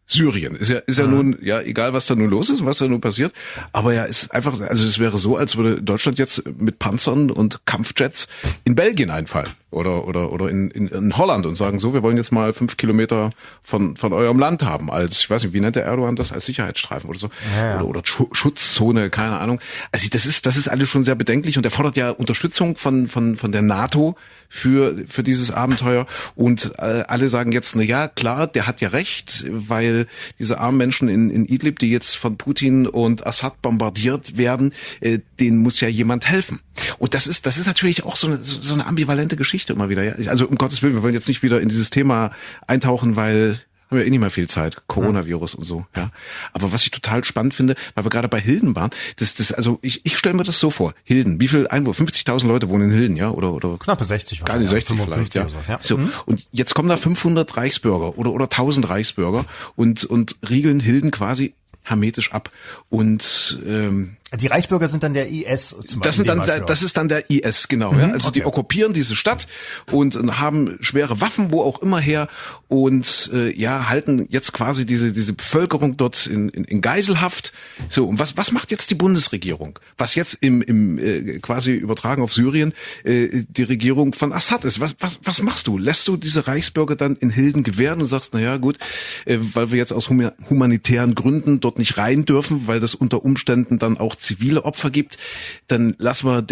Syrien. Ist ja nun, ja, egal was da nun los ist, was da nun passiert. Aber ja, ist einfach, also es wäre so, als würde Deutschland jetzt mit Panzern und Kampfjets in Belgien einfallen. Oder in Holland und sagen so, wir wollen jetzt mal 5 Kilometer von eurem Land haben als, ich weiß nicht, wie nennt der Erdogan das, als Sicherheitsstreifen oder so. Ja. Oder Schutzzone, keine Ahnung. Also das ist alles schon sehr bedenklich und er fordert ja Unterstützung von der NATO für dieses Abenteuer und alle sagen jetzt, na ja, klar, der hat ja recht, weil diese armen Menschen in Idlib, die jetzt von Putin und Assad bombardiert werden, denen muss ja jemand helfen. Und das ist natürlich auch so eine ambivalente Geschichte immer wieder. Ja? Also um Gottes Willen, wir wollen jetzt nicht wieder in dieses Thema eintauchen, weil haben wir eh nicht mehr viel Zeit, Coronavirus und so. Ja. Aber was ich total spannend finde, weil wir gerade bei Hilden waren, also ich stelle mir das so vor, Hilden, wie viel Einwohner, 50.000 Leute wohnen in Hilden, ja, oder knappe 60 wahrscheinlich. Gar nicht 60 vielleicht, ja. Sowas, ja. So, und jetzt kommen da 500 Reichsbürger oder 1000 Reichsbürger und riegeln Hilden quasi hermetisch ab und die Reichsbürger sind dann der IS zum Beispiel. Das ist dann der IS, genau. Ja. Also die okkupieren diese Stadt und haben schwere Waffen, wo auch immer her und halten jetzt quasi diese Bevölkerung dort in Geiselhaft. So, und was macht jetzt die Bundesregierung? Was jetzt im quasi übertragen auf Syrien die Regierung von Assad ist? Was machst du? Lässt du diese Reichsbürger dann in Hilden gewähren und sagst, na ja, gut, weil wir jetzt aus humanitären Gründen dort nicht rein dürfen, weil das unter Umständen dann auch zivile Opfer gibt, dann überlassen wir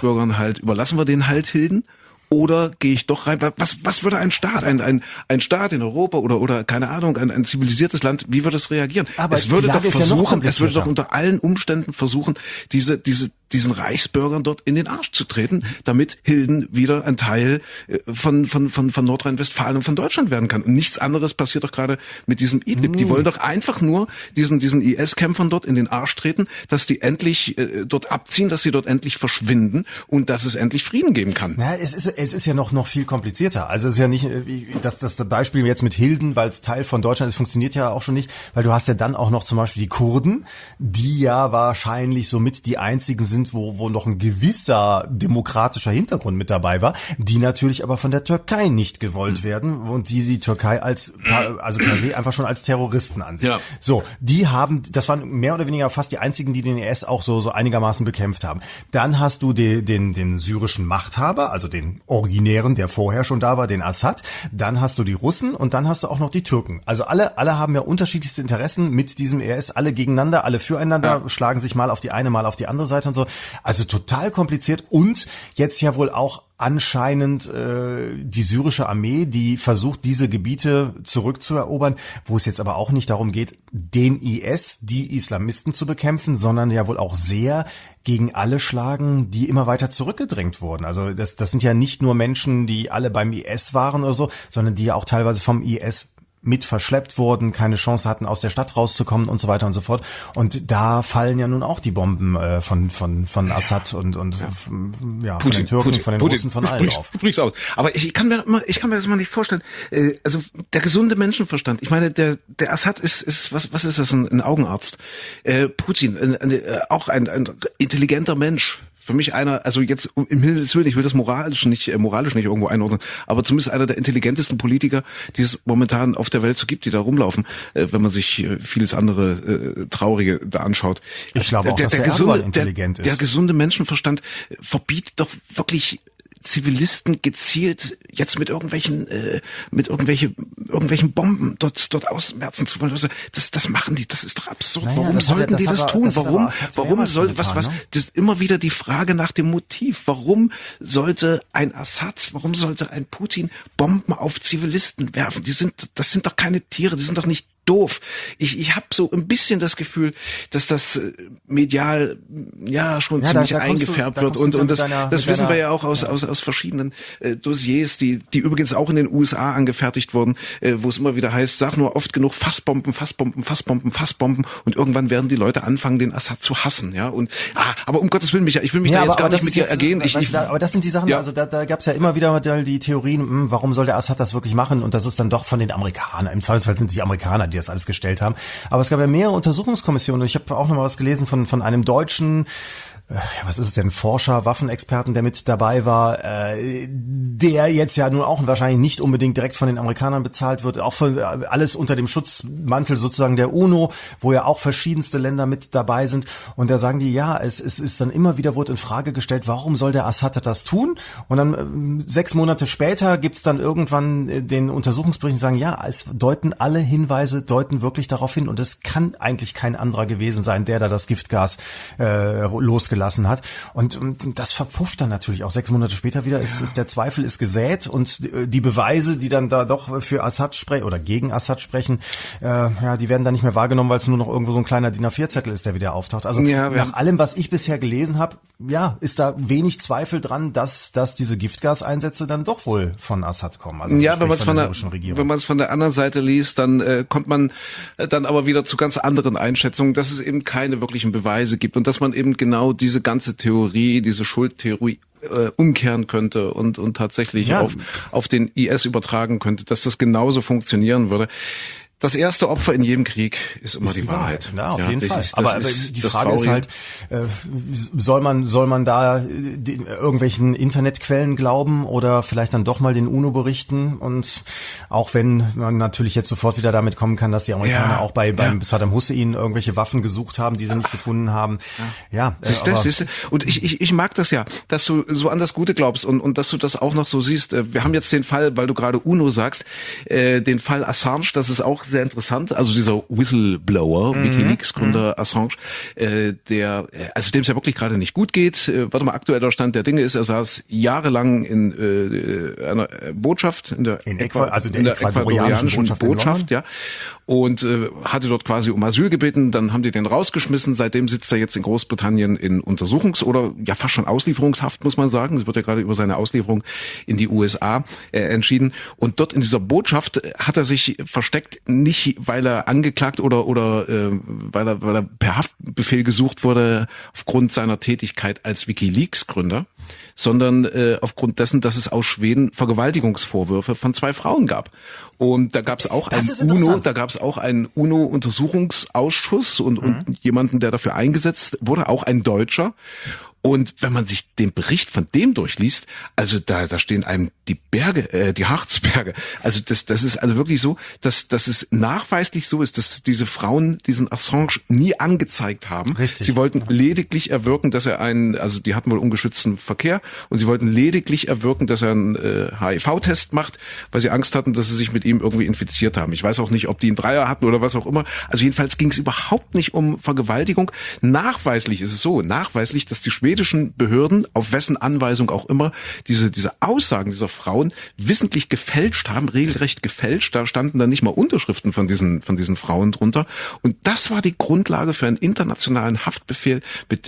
den halt Hilden? Oder gehe ich doch rein? Was würde ein Staat, ein Staat in Europa oder keine Ahnung, ein zivilisiertes Land, wie würde es reagieren? Aber es würde doch unter allen Umständen versuchen, diesen Reichsbürgern dort in den Arsch zu treten, damit Hilden wieder ein Teil von Nordrhein-Westfalen und von Deutschland werden kann. Und nichts anderes passiert doch gerade mit diesem Idlib. Die wollen doch einfach nur diesen IS-Kämpfern dort in den Arsch treten, dass die endlich dort abziehen, dass sie dort endlich verschwinden und dass es endlich Frieden geben kann. Ja, es ist ja noch viel komplizierter. Also es ist ja nicht, das Beispiel jetzt mit Hilden, weil es Teil von Deutschland ist, funktioniert ja auch schon nicht, weil du hast ja dann auch noch zum Beispiel die Kurden, die ja wahrscheinlich somit die einzigen sind, wo noch ein gewisser demokratischer Hintergrund mit dabei war, die natürlich aber von der Türkei nicht gewollt werden und die Türkei per se einfach schon als Terroristen ansieht. Ja. So, das waren mehr oder weniger fast die einzigen, die den IS auch so einigermaßen bekämpft haben. Dann hast du den syrischen Machthaber, also den Originären, der vorher schon da war, den Assad. Dann hast du die Russen und dann hast du auch noch die Türken. Also alle haben ja unterschiedlichste Interessen mit diesem IS, alle gegeneinander, alle füreinander, schlagen sich mal auf die eine, mal auf die andere Seite und so. Also total kompliziert und jetzt ja wohl auch anscheinend die syrische Armee, die versucht, diese Gebiete zurückzuerobern, wo es jetzt aber auch nicht darum geht, den IS, die Islamisten zu bekämpfen, sondern ja wohl auch sehr gegen alle schlagen, die immer weiter zurückgedrängt wurden. Also das sind ja nicht nur Menschen, die alle beim IS waren oder so, sondern die ja auch teilweise vom IS mit verschleppt wurden, keine Chance hatten, aus der Stadt rauszukommen und so weiter und so fort. Und da fallen ja nun auch die Bomben von Assad und von den Türken, von den Russen, von allen drauf. Übrigens aus. Aber ich kann mir das mal nicht vorstellen. Also der gesunde Menschenverstand. Ich meine, der Assad ist was ist das? Ein Augenarzt. Putin, auch ein intelligenter Mensch. Für mich einer, also jetzt im Himmels Willen, ich will das moralisch nicht irgendwo einordnen, aber zumindest einer der intelligentesten Politiker, die es momentan auf der Welt so gibt, die da rumlaufen, wenn man sich vieles andere Traurige da anschaut. Ich glaube auch, dass der Erdogan intelligent ist. Der gesunde Menschenverstand verbietet doch wirklich Zivilisten gezielt jetzt mit irgendwelchen Bomben dort ausmerzen zu wollen. Das machen die, das ist doch absurd. Naja, warum sollten die das tun? Warum soll das ist immer wieder die Frage nach dem Motiv. Warum sollte ein Assad, warum sollte ein Putin Bomben auf Zivilisten werfen? Das sind doch keine Tiere, die sind doch nicht doof. Ich habe so ein bisschen das Gefühl, dass das medial schon ziemlich eingefärbt wird und das wissen wir ja auch aus verschiedenen Dossiers, die übrigens auch in den USA angefertigt wurden, wo es immer wieder heißt, sag nur oft genug Fassbomben und irgendwann werden die Leute anfangen, den Assad zu hassen, ja, und aber um Gottes Willen, Michael, ich will mich da jetzt gar nicht mit dir ergehen. Aber das sind die Sachen, also da gab es ja immer wieder die Theorien, warum soll der Assad das wirklich machen, und das ist dann doch von den Amerikanern, im Zweifelsfall sind es die Amerikaner, die das alles gestellt haben. Aber es gab ja mehrere Untersuchungskommissionen. Ich habe auch noch mal was gelesen von einem deutschen was ist es denn, Forscher, Waffenexperten, der mit dabei war, der jetzt ja nun auch wahrscheinlich nicht unbedingt direkt von den Amerikanern bezahlt wird, auch für alles unter dem Schutzmantel sozusagen der UNO, wo ja auch verschiedenste Länder mit dabei sind. Und da sagen die, ja, es ist dann immer wieder, wurde in Frage gestellt, warum soll der Assad das tun? Und dann 6 Monate später gibt's dann irgendwann den Untersuchungsbericht und sagen, ja, es deuten alle Hinweise, deuten wirklich darauf hin. Und es kann eigentlich kein anderer gewesen sein, der da das Giftgas losgelassen hat. Und das verpufft dann natürlich auch 6 Monate später wieder. Ist der Zweifel ist gesät und die Beweise, die dann da doch für Assad sprechen oder gegen Assad sprechen, die werden dann nicht mehr wahrgenommen, weil es nur noch irgendwo so ein kleiner DIN A4-Zettel ist, der wieder auftaucht. Also nach allem, was ich bisher gelesen habe, ist da wenig Zweifel dran, dass diese Giftgaseinsätze dann doch wohl von Assad kommen. Also wenn man es von der anderen Seite liest, dann kommt man dann aber wieder zu ganz anderen Einschätzungen, dass es eben keine wirklichen Beweise gibt und dass man eben genau diese ganze Theorie, diese Schuldtheorie umkehren könnte und tatsächlich auf den IS übertragen könnte, dass das genauso funktionieren würde. Das erste Opfer in jedem Krieg ist immer die Wahrheit. Ja, auf jeden Fall. Aber die Frage ist halt, soll man da irgendwelchen Internetquellen glauben oder vielleicht dann doch mal den UNO-Berichten? Und auch wenn man natürlich jetzt sofort wieder damit kommen kann, dass die Amerikaner auch beim Saddam Hussein irgendwelche Waffen gesucht haben, die sie nicht gefunden haben. Siehst du? Und ich mag das ja, dass du so an das Gute glaubst und dass du das auch noch so siehst. Wir haben jetzt den Fall, weil du gerade UNO sagst, den Fall Assange, das ist auch sehr interessant, also dieser Whistleblower, WikiLeaks-Gründer Assange, dem es ja wirklich gerade nicht gut geht. Aktueller Stand der Dinge ist, er saß jahrelang in einer Botschaft, in der ecuadorianischen Botschaft, und hatte dort quasi um Asyl gebeten, dann haben die den rausgeschmissen, seitdem sitzt er jetzt in Großbritannien in oder fast schon Auslieferungshaft, muss man sagen. Es wird ja gerade über seine Auslieferung in die USA entschieden. Und dort in dieser Botschaft hat er sich versteckt, nicht weil er angeklagt oder weil er per Haftbefehl gesucht wurde aufgrund seiner Tätigkeit als WikiLeaks-Gründer, sondern aufgrund dessen, dass es aus Schweden Vergewaltigungsvorwürfe von 2 Frauen gab. Und da gab es auch einen UNO-Untersuchungsausschuss und jemanden, der dafür eingesetzt wurde, auch ein Deutscher. Und wenn man sich den Bericht von dem durchliest, also da stehen einem die Berge, die Harzberge. Also das ist also wirklich so, dass es nachweislich so ist, dass diese Frauen diesen Assange nie angezeigt haben. Richtig. Sie wollten lediglich erwirken, dass er die hatten wohl ungeschützten Verkehr und sie wollten lediglich erwirken, dass er einen HIV-Test macht, weil sie Angst hatten, dass sie sich mit ihm irgendwie infiziert haben. Ich weiß auch nicht, ob die einen Dreier hatten oder was auch immer. Also jedenfalls ging es überhaupt nicht um Vergewaltigung. Nachweislich ist es so, dass die schwedischen Behörden, auf wessen Anweisung auch immer, diese Aussagen dieser Frauen wissentlich gefälscht haben, regelrecht gefälscht. Da standen dann nicht mal Unterschriften von diesen Frauen drunter. Und das war die Grundlage für einen internationalen Haftbefehl,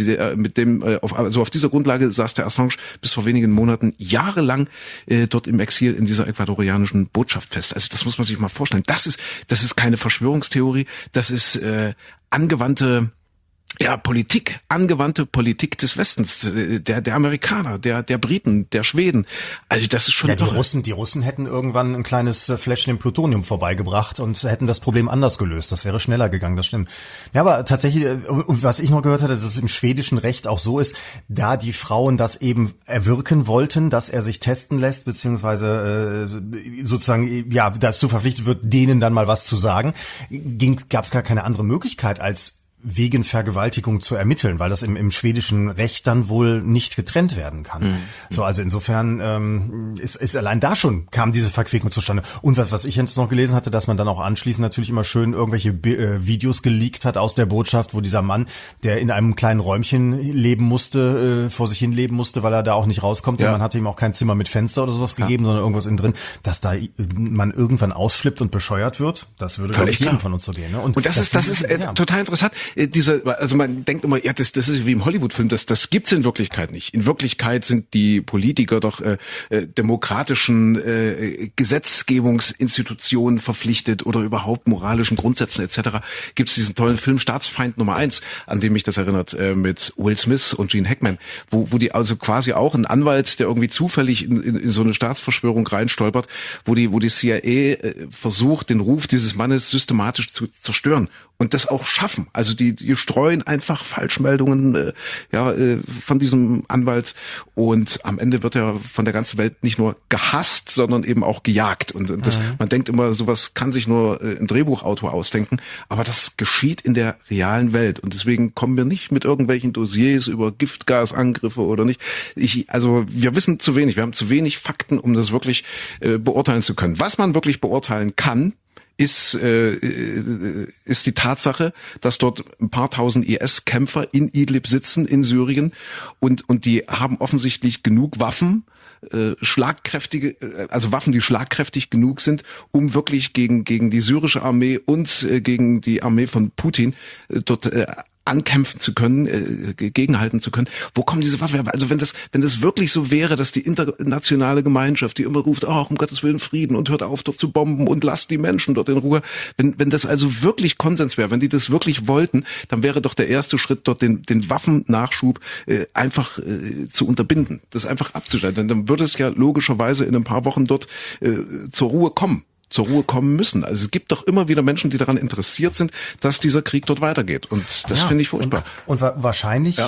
auf dieser Grundlage saß der Assange bis vor wenigen Monaten jahrelang dort im Exil in dieser ecuadorianischen Botschaft fest. Also das muss man sich mal vorstellen. Das ist keine Verschwörungstheorie, das ist angewandte Politik des Westens, der Amerikaner, der Briten, der Schweden. Also das ist schon die Russen hätten irgendwann ein kleines Fläschchen Plutonium vorbeigebracht und hätten das Problem anders gelöst. Das wäre schneller gegangen, das stimmt. Ja, aber tatsächlich, was ich noch gehört hatte, dass es im schwedischen Recht auch so ist, da die Frauen das eben erwirken wollten, dass er sich testen lässt, beziehungsweise sozusagen dazu verpflichtet wird, denen dann mal was zu sagen, gab es gar keine andere Möglichkeit als wegen Vergewaltigung zu ermitteln, weil das im schwedischen Recht dann wohl nicht getrennt werden kann. So, also insofern ist allein da schon kam diese Verquickung zustande. Und was ich jetzt noch gelesen hatte, dass man dann auch anschließend natürlich immer schön irgendwelche Videos geleakt hat aus der Botschaft, wo dieser Mann, der in einem kleinen Räumchen leben musste, vor sich hin leben musste, weil er da auch nicht rauskommt. Ja. Man hatte ihm auch kein Zimmer mit Fenster oder sowas gegeben, sondern irgendwas innen drin, dass da man irgendwann ausflippt und bescheuert wird. Das würde, glaube ich, jedem von uns so gehen. Ne? Und das ist total interessant. Also man denkt immer, das ist wie im Hollywood-Film, das gibt's in Wirklichkeit nicht. In Wirklichkeit sind die Politiker doch demokratischen Gesetzgebungsinstitutionen verpflichtet oder überhaupt moralischen Grundsätzen etc. Gibt's diesen tollen Film Staatsfeind Nummer 1, an dem mich das erinnert, mit Will Smith und Gene Hackman, wo die also quasi auch ein Anwalt, der irgendwie zufällig in so eine Staatsverschwörung reinstolpert, wo die CIA versucht, den Ruf dieses Mannes systematisch zu zerstören. und das auch schaffen. Also die streuen einfach Falschmeldungen von diesem Anwalt und am Ende wird er von der ganzen Welt nicht nur gehasst, sondern eben auch gejagt. Und man denkt immer, sowas kann sich nur ein Drehbuchautor ausdenken, aber das geschieht in der realen Welt und deswegen kommen wir nicht mit irgendwelchen Dossiers über Giftgasangriffe oder nicht. Wir wissen zu wenig, wir haben zu wenig Fakten, um das wirklich beurteilen zu können. Was man wirklich beurteilen kann, ist die Tatsache, dass dort ein paar tausend IS-Kämpfer in Idlib sitzen in Syrien und die haben offensichtlich genug Waffen, Waffen, die schlagkräftig genug sind, um wirklich gegen die syrische Armee und gegen die Armee von Putin dort ankämpfen zu können, gegenhalten zu können. Wo kommen diese Waffen her? Also wenn das wirklich so wäre, dass die internationale Gemeinschaft, die immer ruft, um Gottes Willen Frieden und hört auf dort zu bomben und lasst die Menschen dort in Ruhe, wenn das also wirklich Konsens wäre, wenn die das wirklich wollten, dann wäre doch der erste Schritt dort den Waffennachschub einfach zu unterbinden, das einfach abzuschalten. Dann würde es ja logischerweise in ein paar Wochen dort zur Ruhe kommen müssen. Also es gibt doch immer wieder Menschen, die daran interessiert sind, dass dieser Krieg dort weitergeht. Und das finde ich furchtbar. Und wahrscheinlich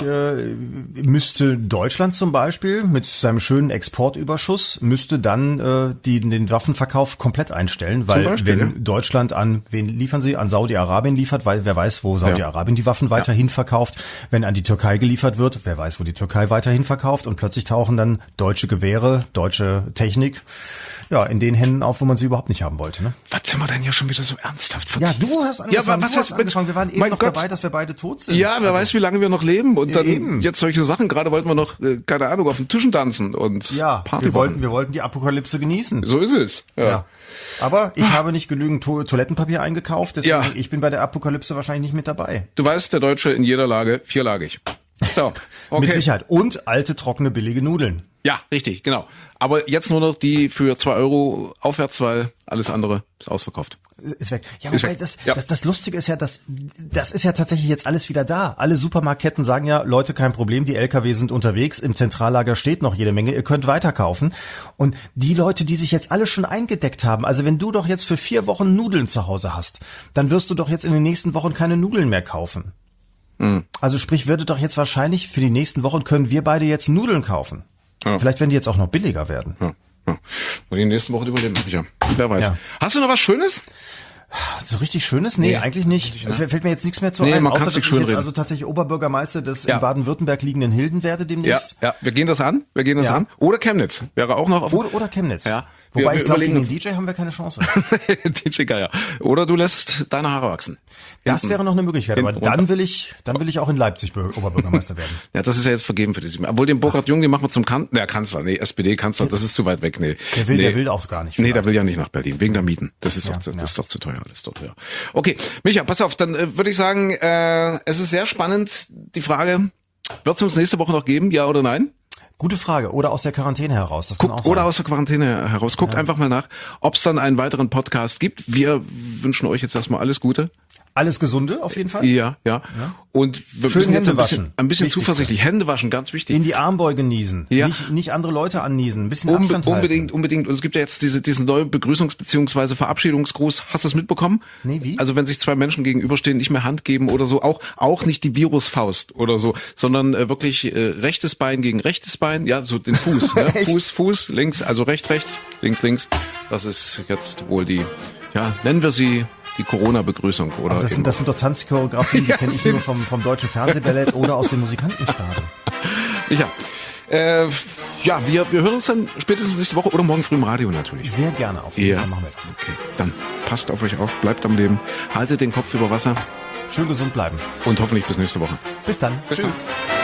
müsste Deutschland zum Beispiel mit seinem schönen Exportüberschuss müsste dann den Waffenverkauf komplett einstellen, weil wenn Deutschland an wen liefern sie? An Saudi-Arabien liefert, weil wer weiß, wo Saudi-Arabien die Waffen weiterhin verkauft. Wenn an die Türkei geliefert wird, wer weiß, wo die Türkei weiterhin verkauft. Und plötzlich tauchen dann deutsche Gewehre, deutsche Technik in den Händen auf, wo man sie überhaupt nicht haben wollte. Ne? Was sind wir denn ja schon wieder so ernsthaft? Ja, du hast angefangen. Wir waren eben noch dabei, dass wir beide tot sind. Ja, wer weiß, wie lange wir noch leben. Und dann eben. Jetzt solche Sachen. Gerade wollten wir noch, keine Ahnung, auf den Tischen tanzen und Party machen. Wir wollten die Apokalypse genießen. So ist es. Ja. Aber ich habe nicht genügend Toilettenpapier eingekauft, deswegen ich bin bei der Apokalypse wahrscheinlich nicht mit dabei. Du weißt, der Deutsche in jeder Lage vierlagig. So, okay. Mit Sicherheit. Und alte, trockene, billige Nudeln. Ja, richtig, genau. Aber jetzt nur noch die für 2 Euro aufwärts, weil alles andere ist ausverkauft. Ist weg. Ja, wobei das Lustige ist ja, das ist ja tatsächlich jetzt alles wieder da. Alle Supermarktketten sagen ja, Leute, kein Problem, die LKW sind unterwegs, im Zentrallager steht noch jede Menge, ihr könnt weiterkaufen. Und die Leute, die sich jetzt alle schon eingedeckt haben, also wenn du doch jetzt für 4 Wochen Nudeln zu Hause hast, dann wirst du doch jetzt in den nächsten Wochen keine Nudeln mehr kaufen. Also sprich, würde doch jetzt wahrscheinlich für die nächsten Wochen können wir beide jetzt Nudeln kaufen. Ja. Vielleicht werden die jetzt auch noch billiger werden. Ja. Und die nächsten Wochen überleben, ja. Wer weiß. Ja. Hast du noch was Schönes? So richtig Schönes? Nee, eigentlich nicht. Fällt mir jetzt nichts mehr zu ein. Man außer, dass ich jetzt also tatsächlich Oberbürgermeister des in Baden-Württemberg liegenden Hilden werde demnächst. Ja, wir gehen das an. Oder Chemnitz. Wäre auch noch auf. Oder Chemnitz. Ja. Wobei ich glaube, gegen den DJ haben wir keine Chance. DJ Geier. Oder du lässt deine Haare wachsen. Das wäre noch eine Möglichkeit, aber dann will ich auch in Leipzig Oberbürgermeister werden. Ja, das ist ja jetzt vergeben für diese. Obwohl den Burkhard Jung, den machen wir zum Kanzler. Nee, SPD-Kanzler, das ist zu weit weg. Nee. Der will auch gar nicht. Nee, der will ja nicht nach Berlin, wegen der Mieten. Das ist doch zu teuer, alles dort, ja. Okay, Micha, pass auf, dann würde ich sagen, es ist sehr spannend, die Frage, wird es uns nächste Woche noch geben, ja oder nein? Gute Frage. Oder aus der Quarantäne heraus. Das kann auch sein. Oder aus der Quarantäne heraus. Guckt einfach mal nach, ob es dann einen weiteren Podcast gibt. Wir wünschen euch jetzt erstmal alles Gute. Alles Gesunde auf jeden Fall. Ja. Und wir müssen jetzt ein bisschen zuversichtlich. Hände waschen, ganz wichtig. In die Armbeuge niesen. Ja. Nicht andere Leute anniesen. Ein bisschen Abstand halten. Unbedingt. Und es gibt ja jetzt diesen neuen Begrüßungs- bzw. Verabschiedungsgruß. Hast du es mitbekommen? Nee, wie? Also wenn sich 2 Menschen gegenüberstehen, nicht mehr Hand geben oder so. Auch nicht die Virusfaust oder so, sondern wirklich rechtes Bein gegen rechtes Bein. Ja, so den Fuß. Ne? Fuß, links, also rechts, links. Das ist jetzt wohl nennen wir sie die Corona-Begrüßung. Oder das sind doch Tanzchoreografien, die kenne ich nur vom deutschen Fernsehballett oder aus dem Musikantenstadel. Wir hören uns dann spätestens nächste Woche oder morgen früh im Radio natürlich. Sehr gerne, auf jeden Fall machen wir das. Okay, dann passt auf euch auf, bleibt am Leben, haltet den Kopf über Wasser. Schön gesund bleiben. Und hoffentlich bis nächste Woche. Bis dann. Tschüss.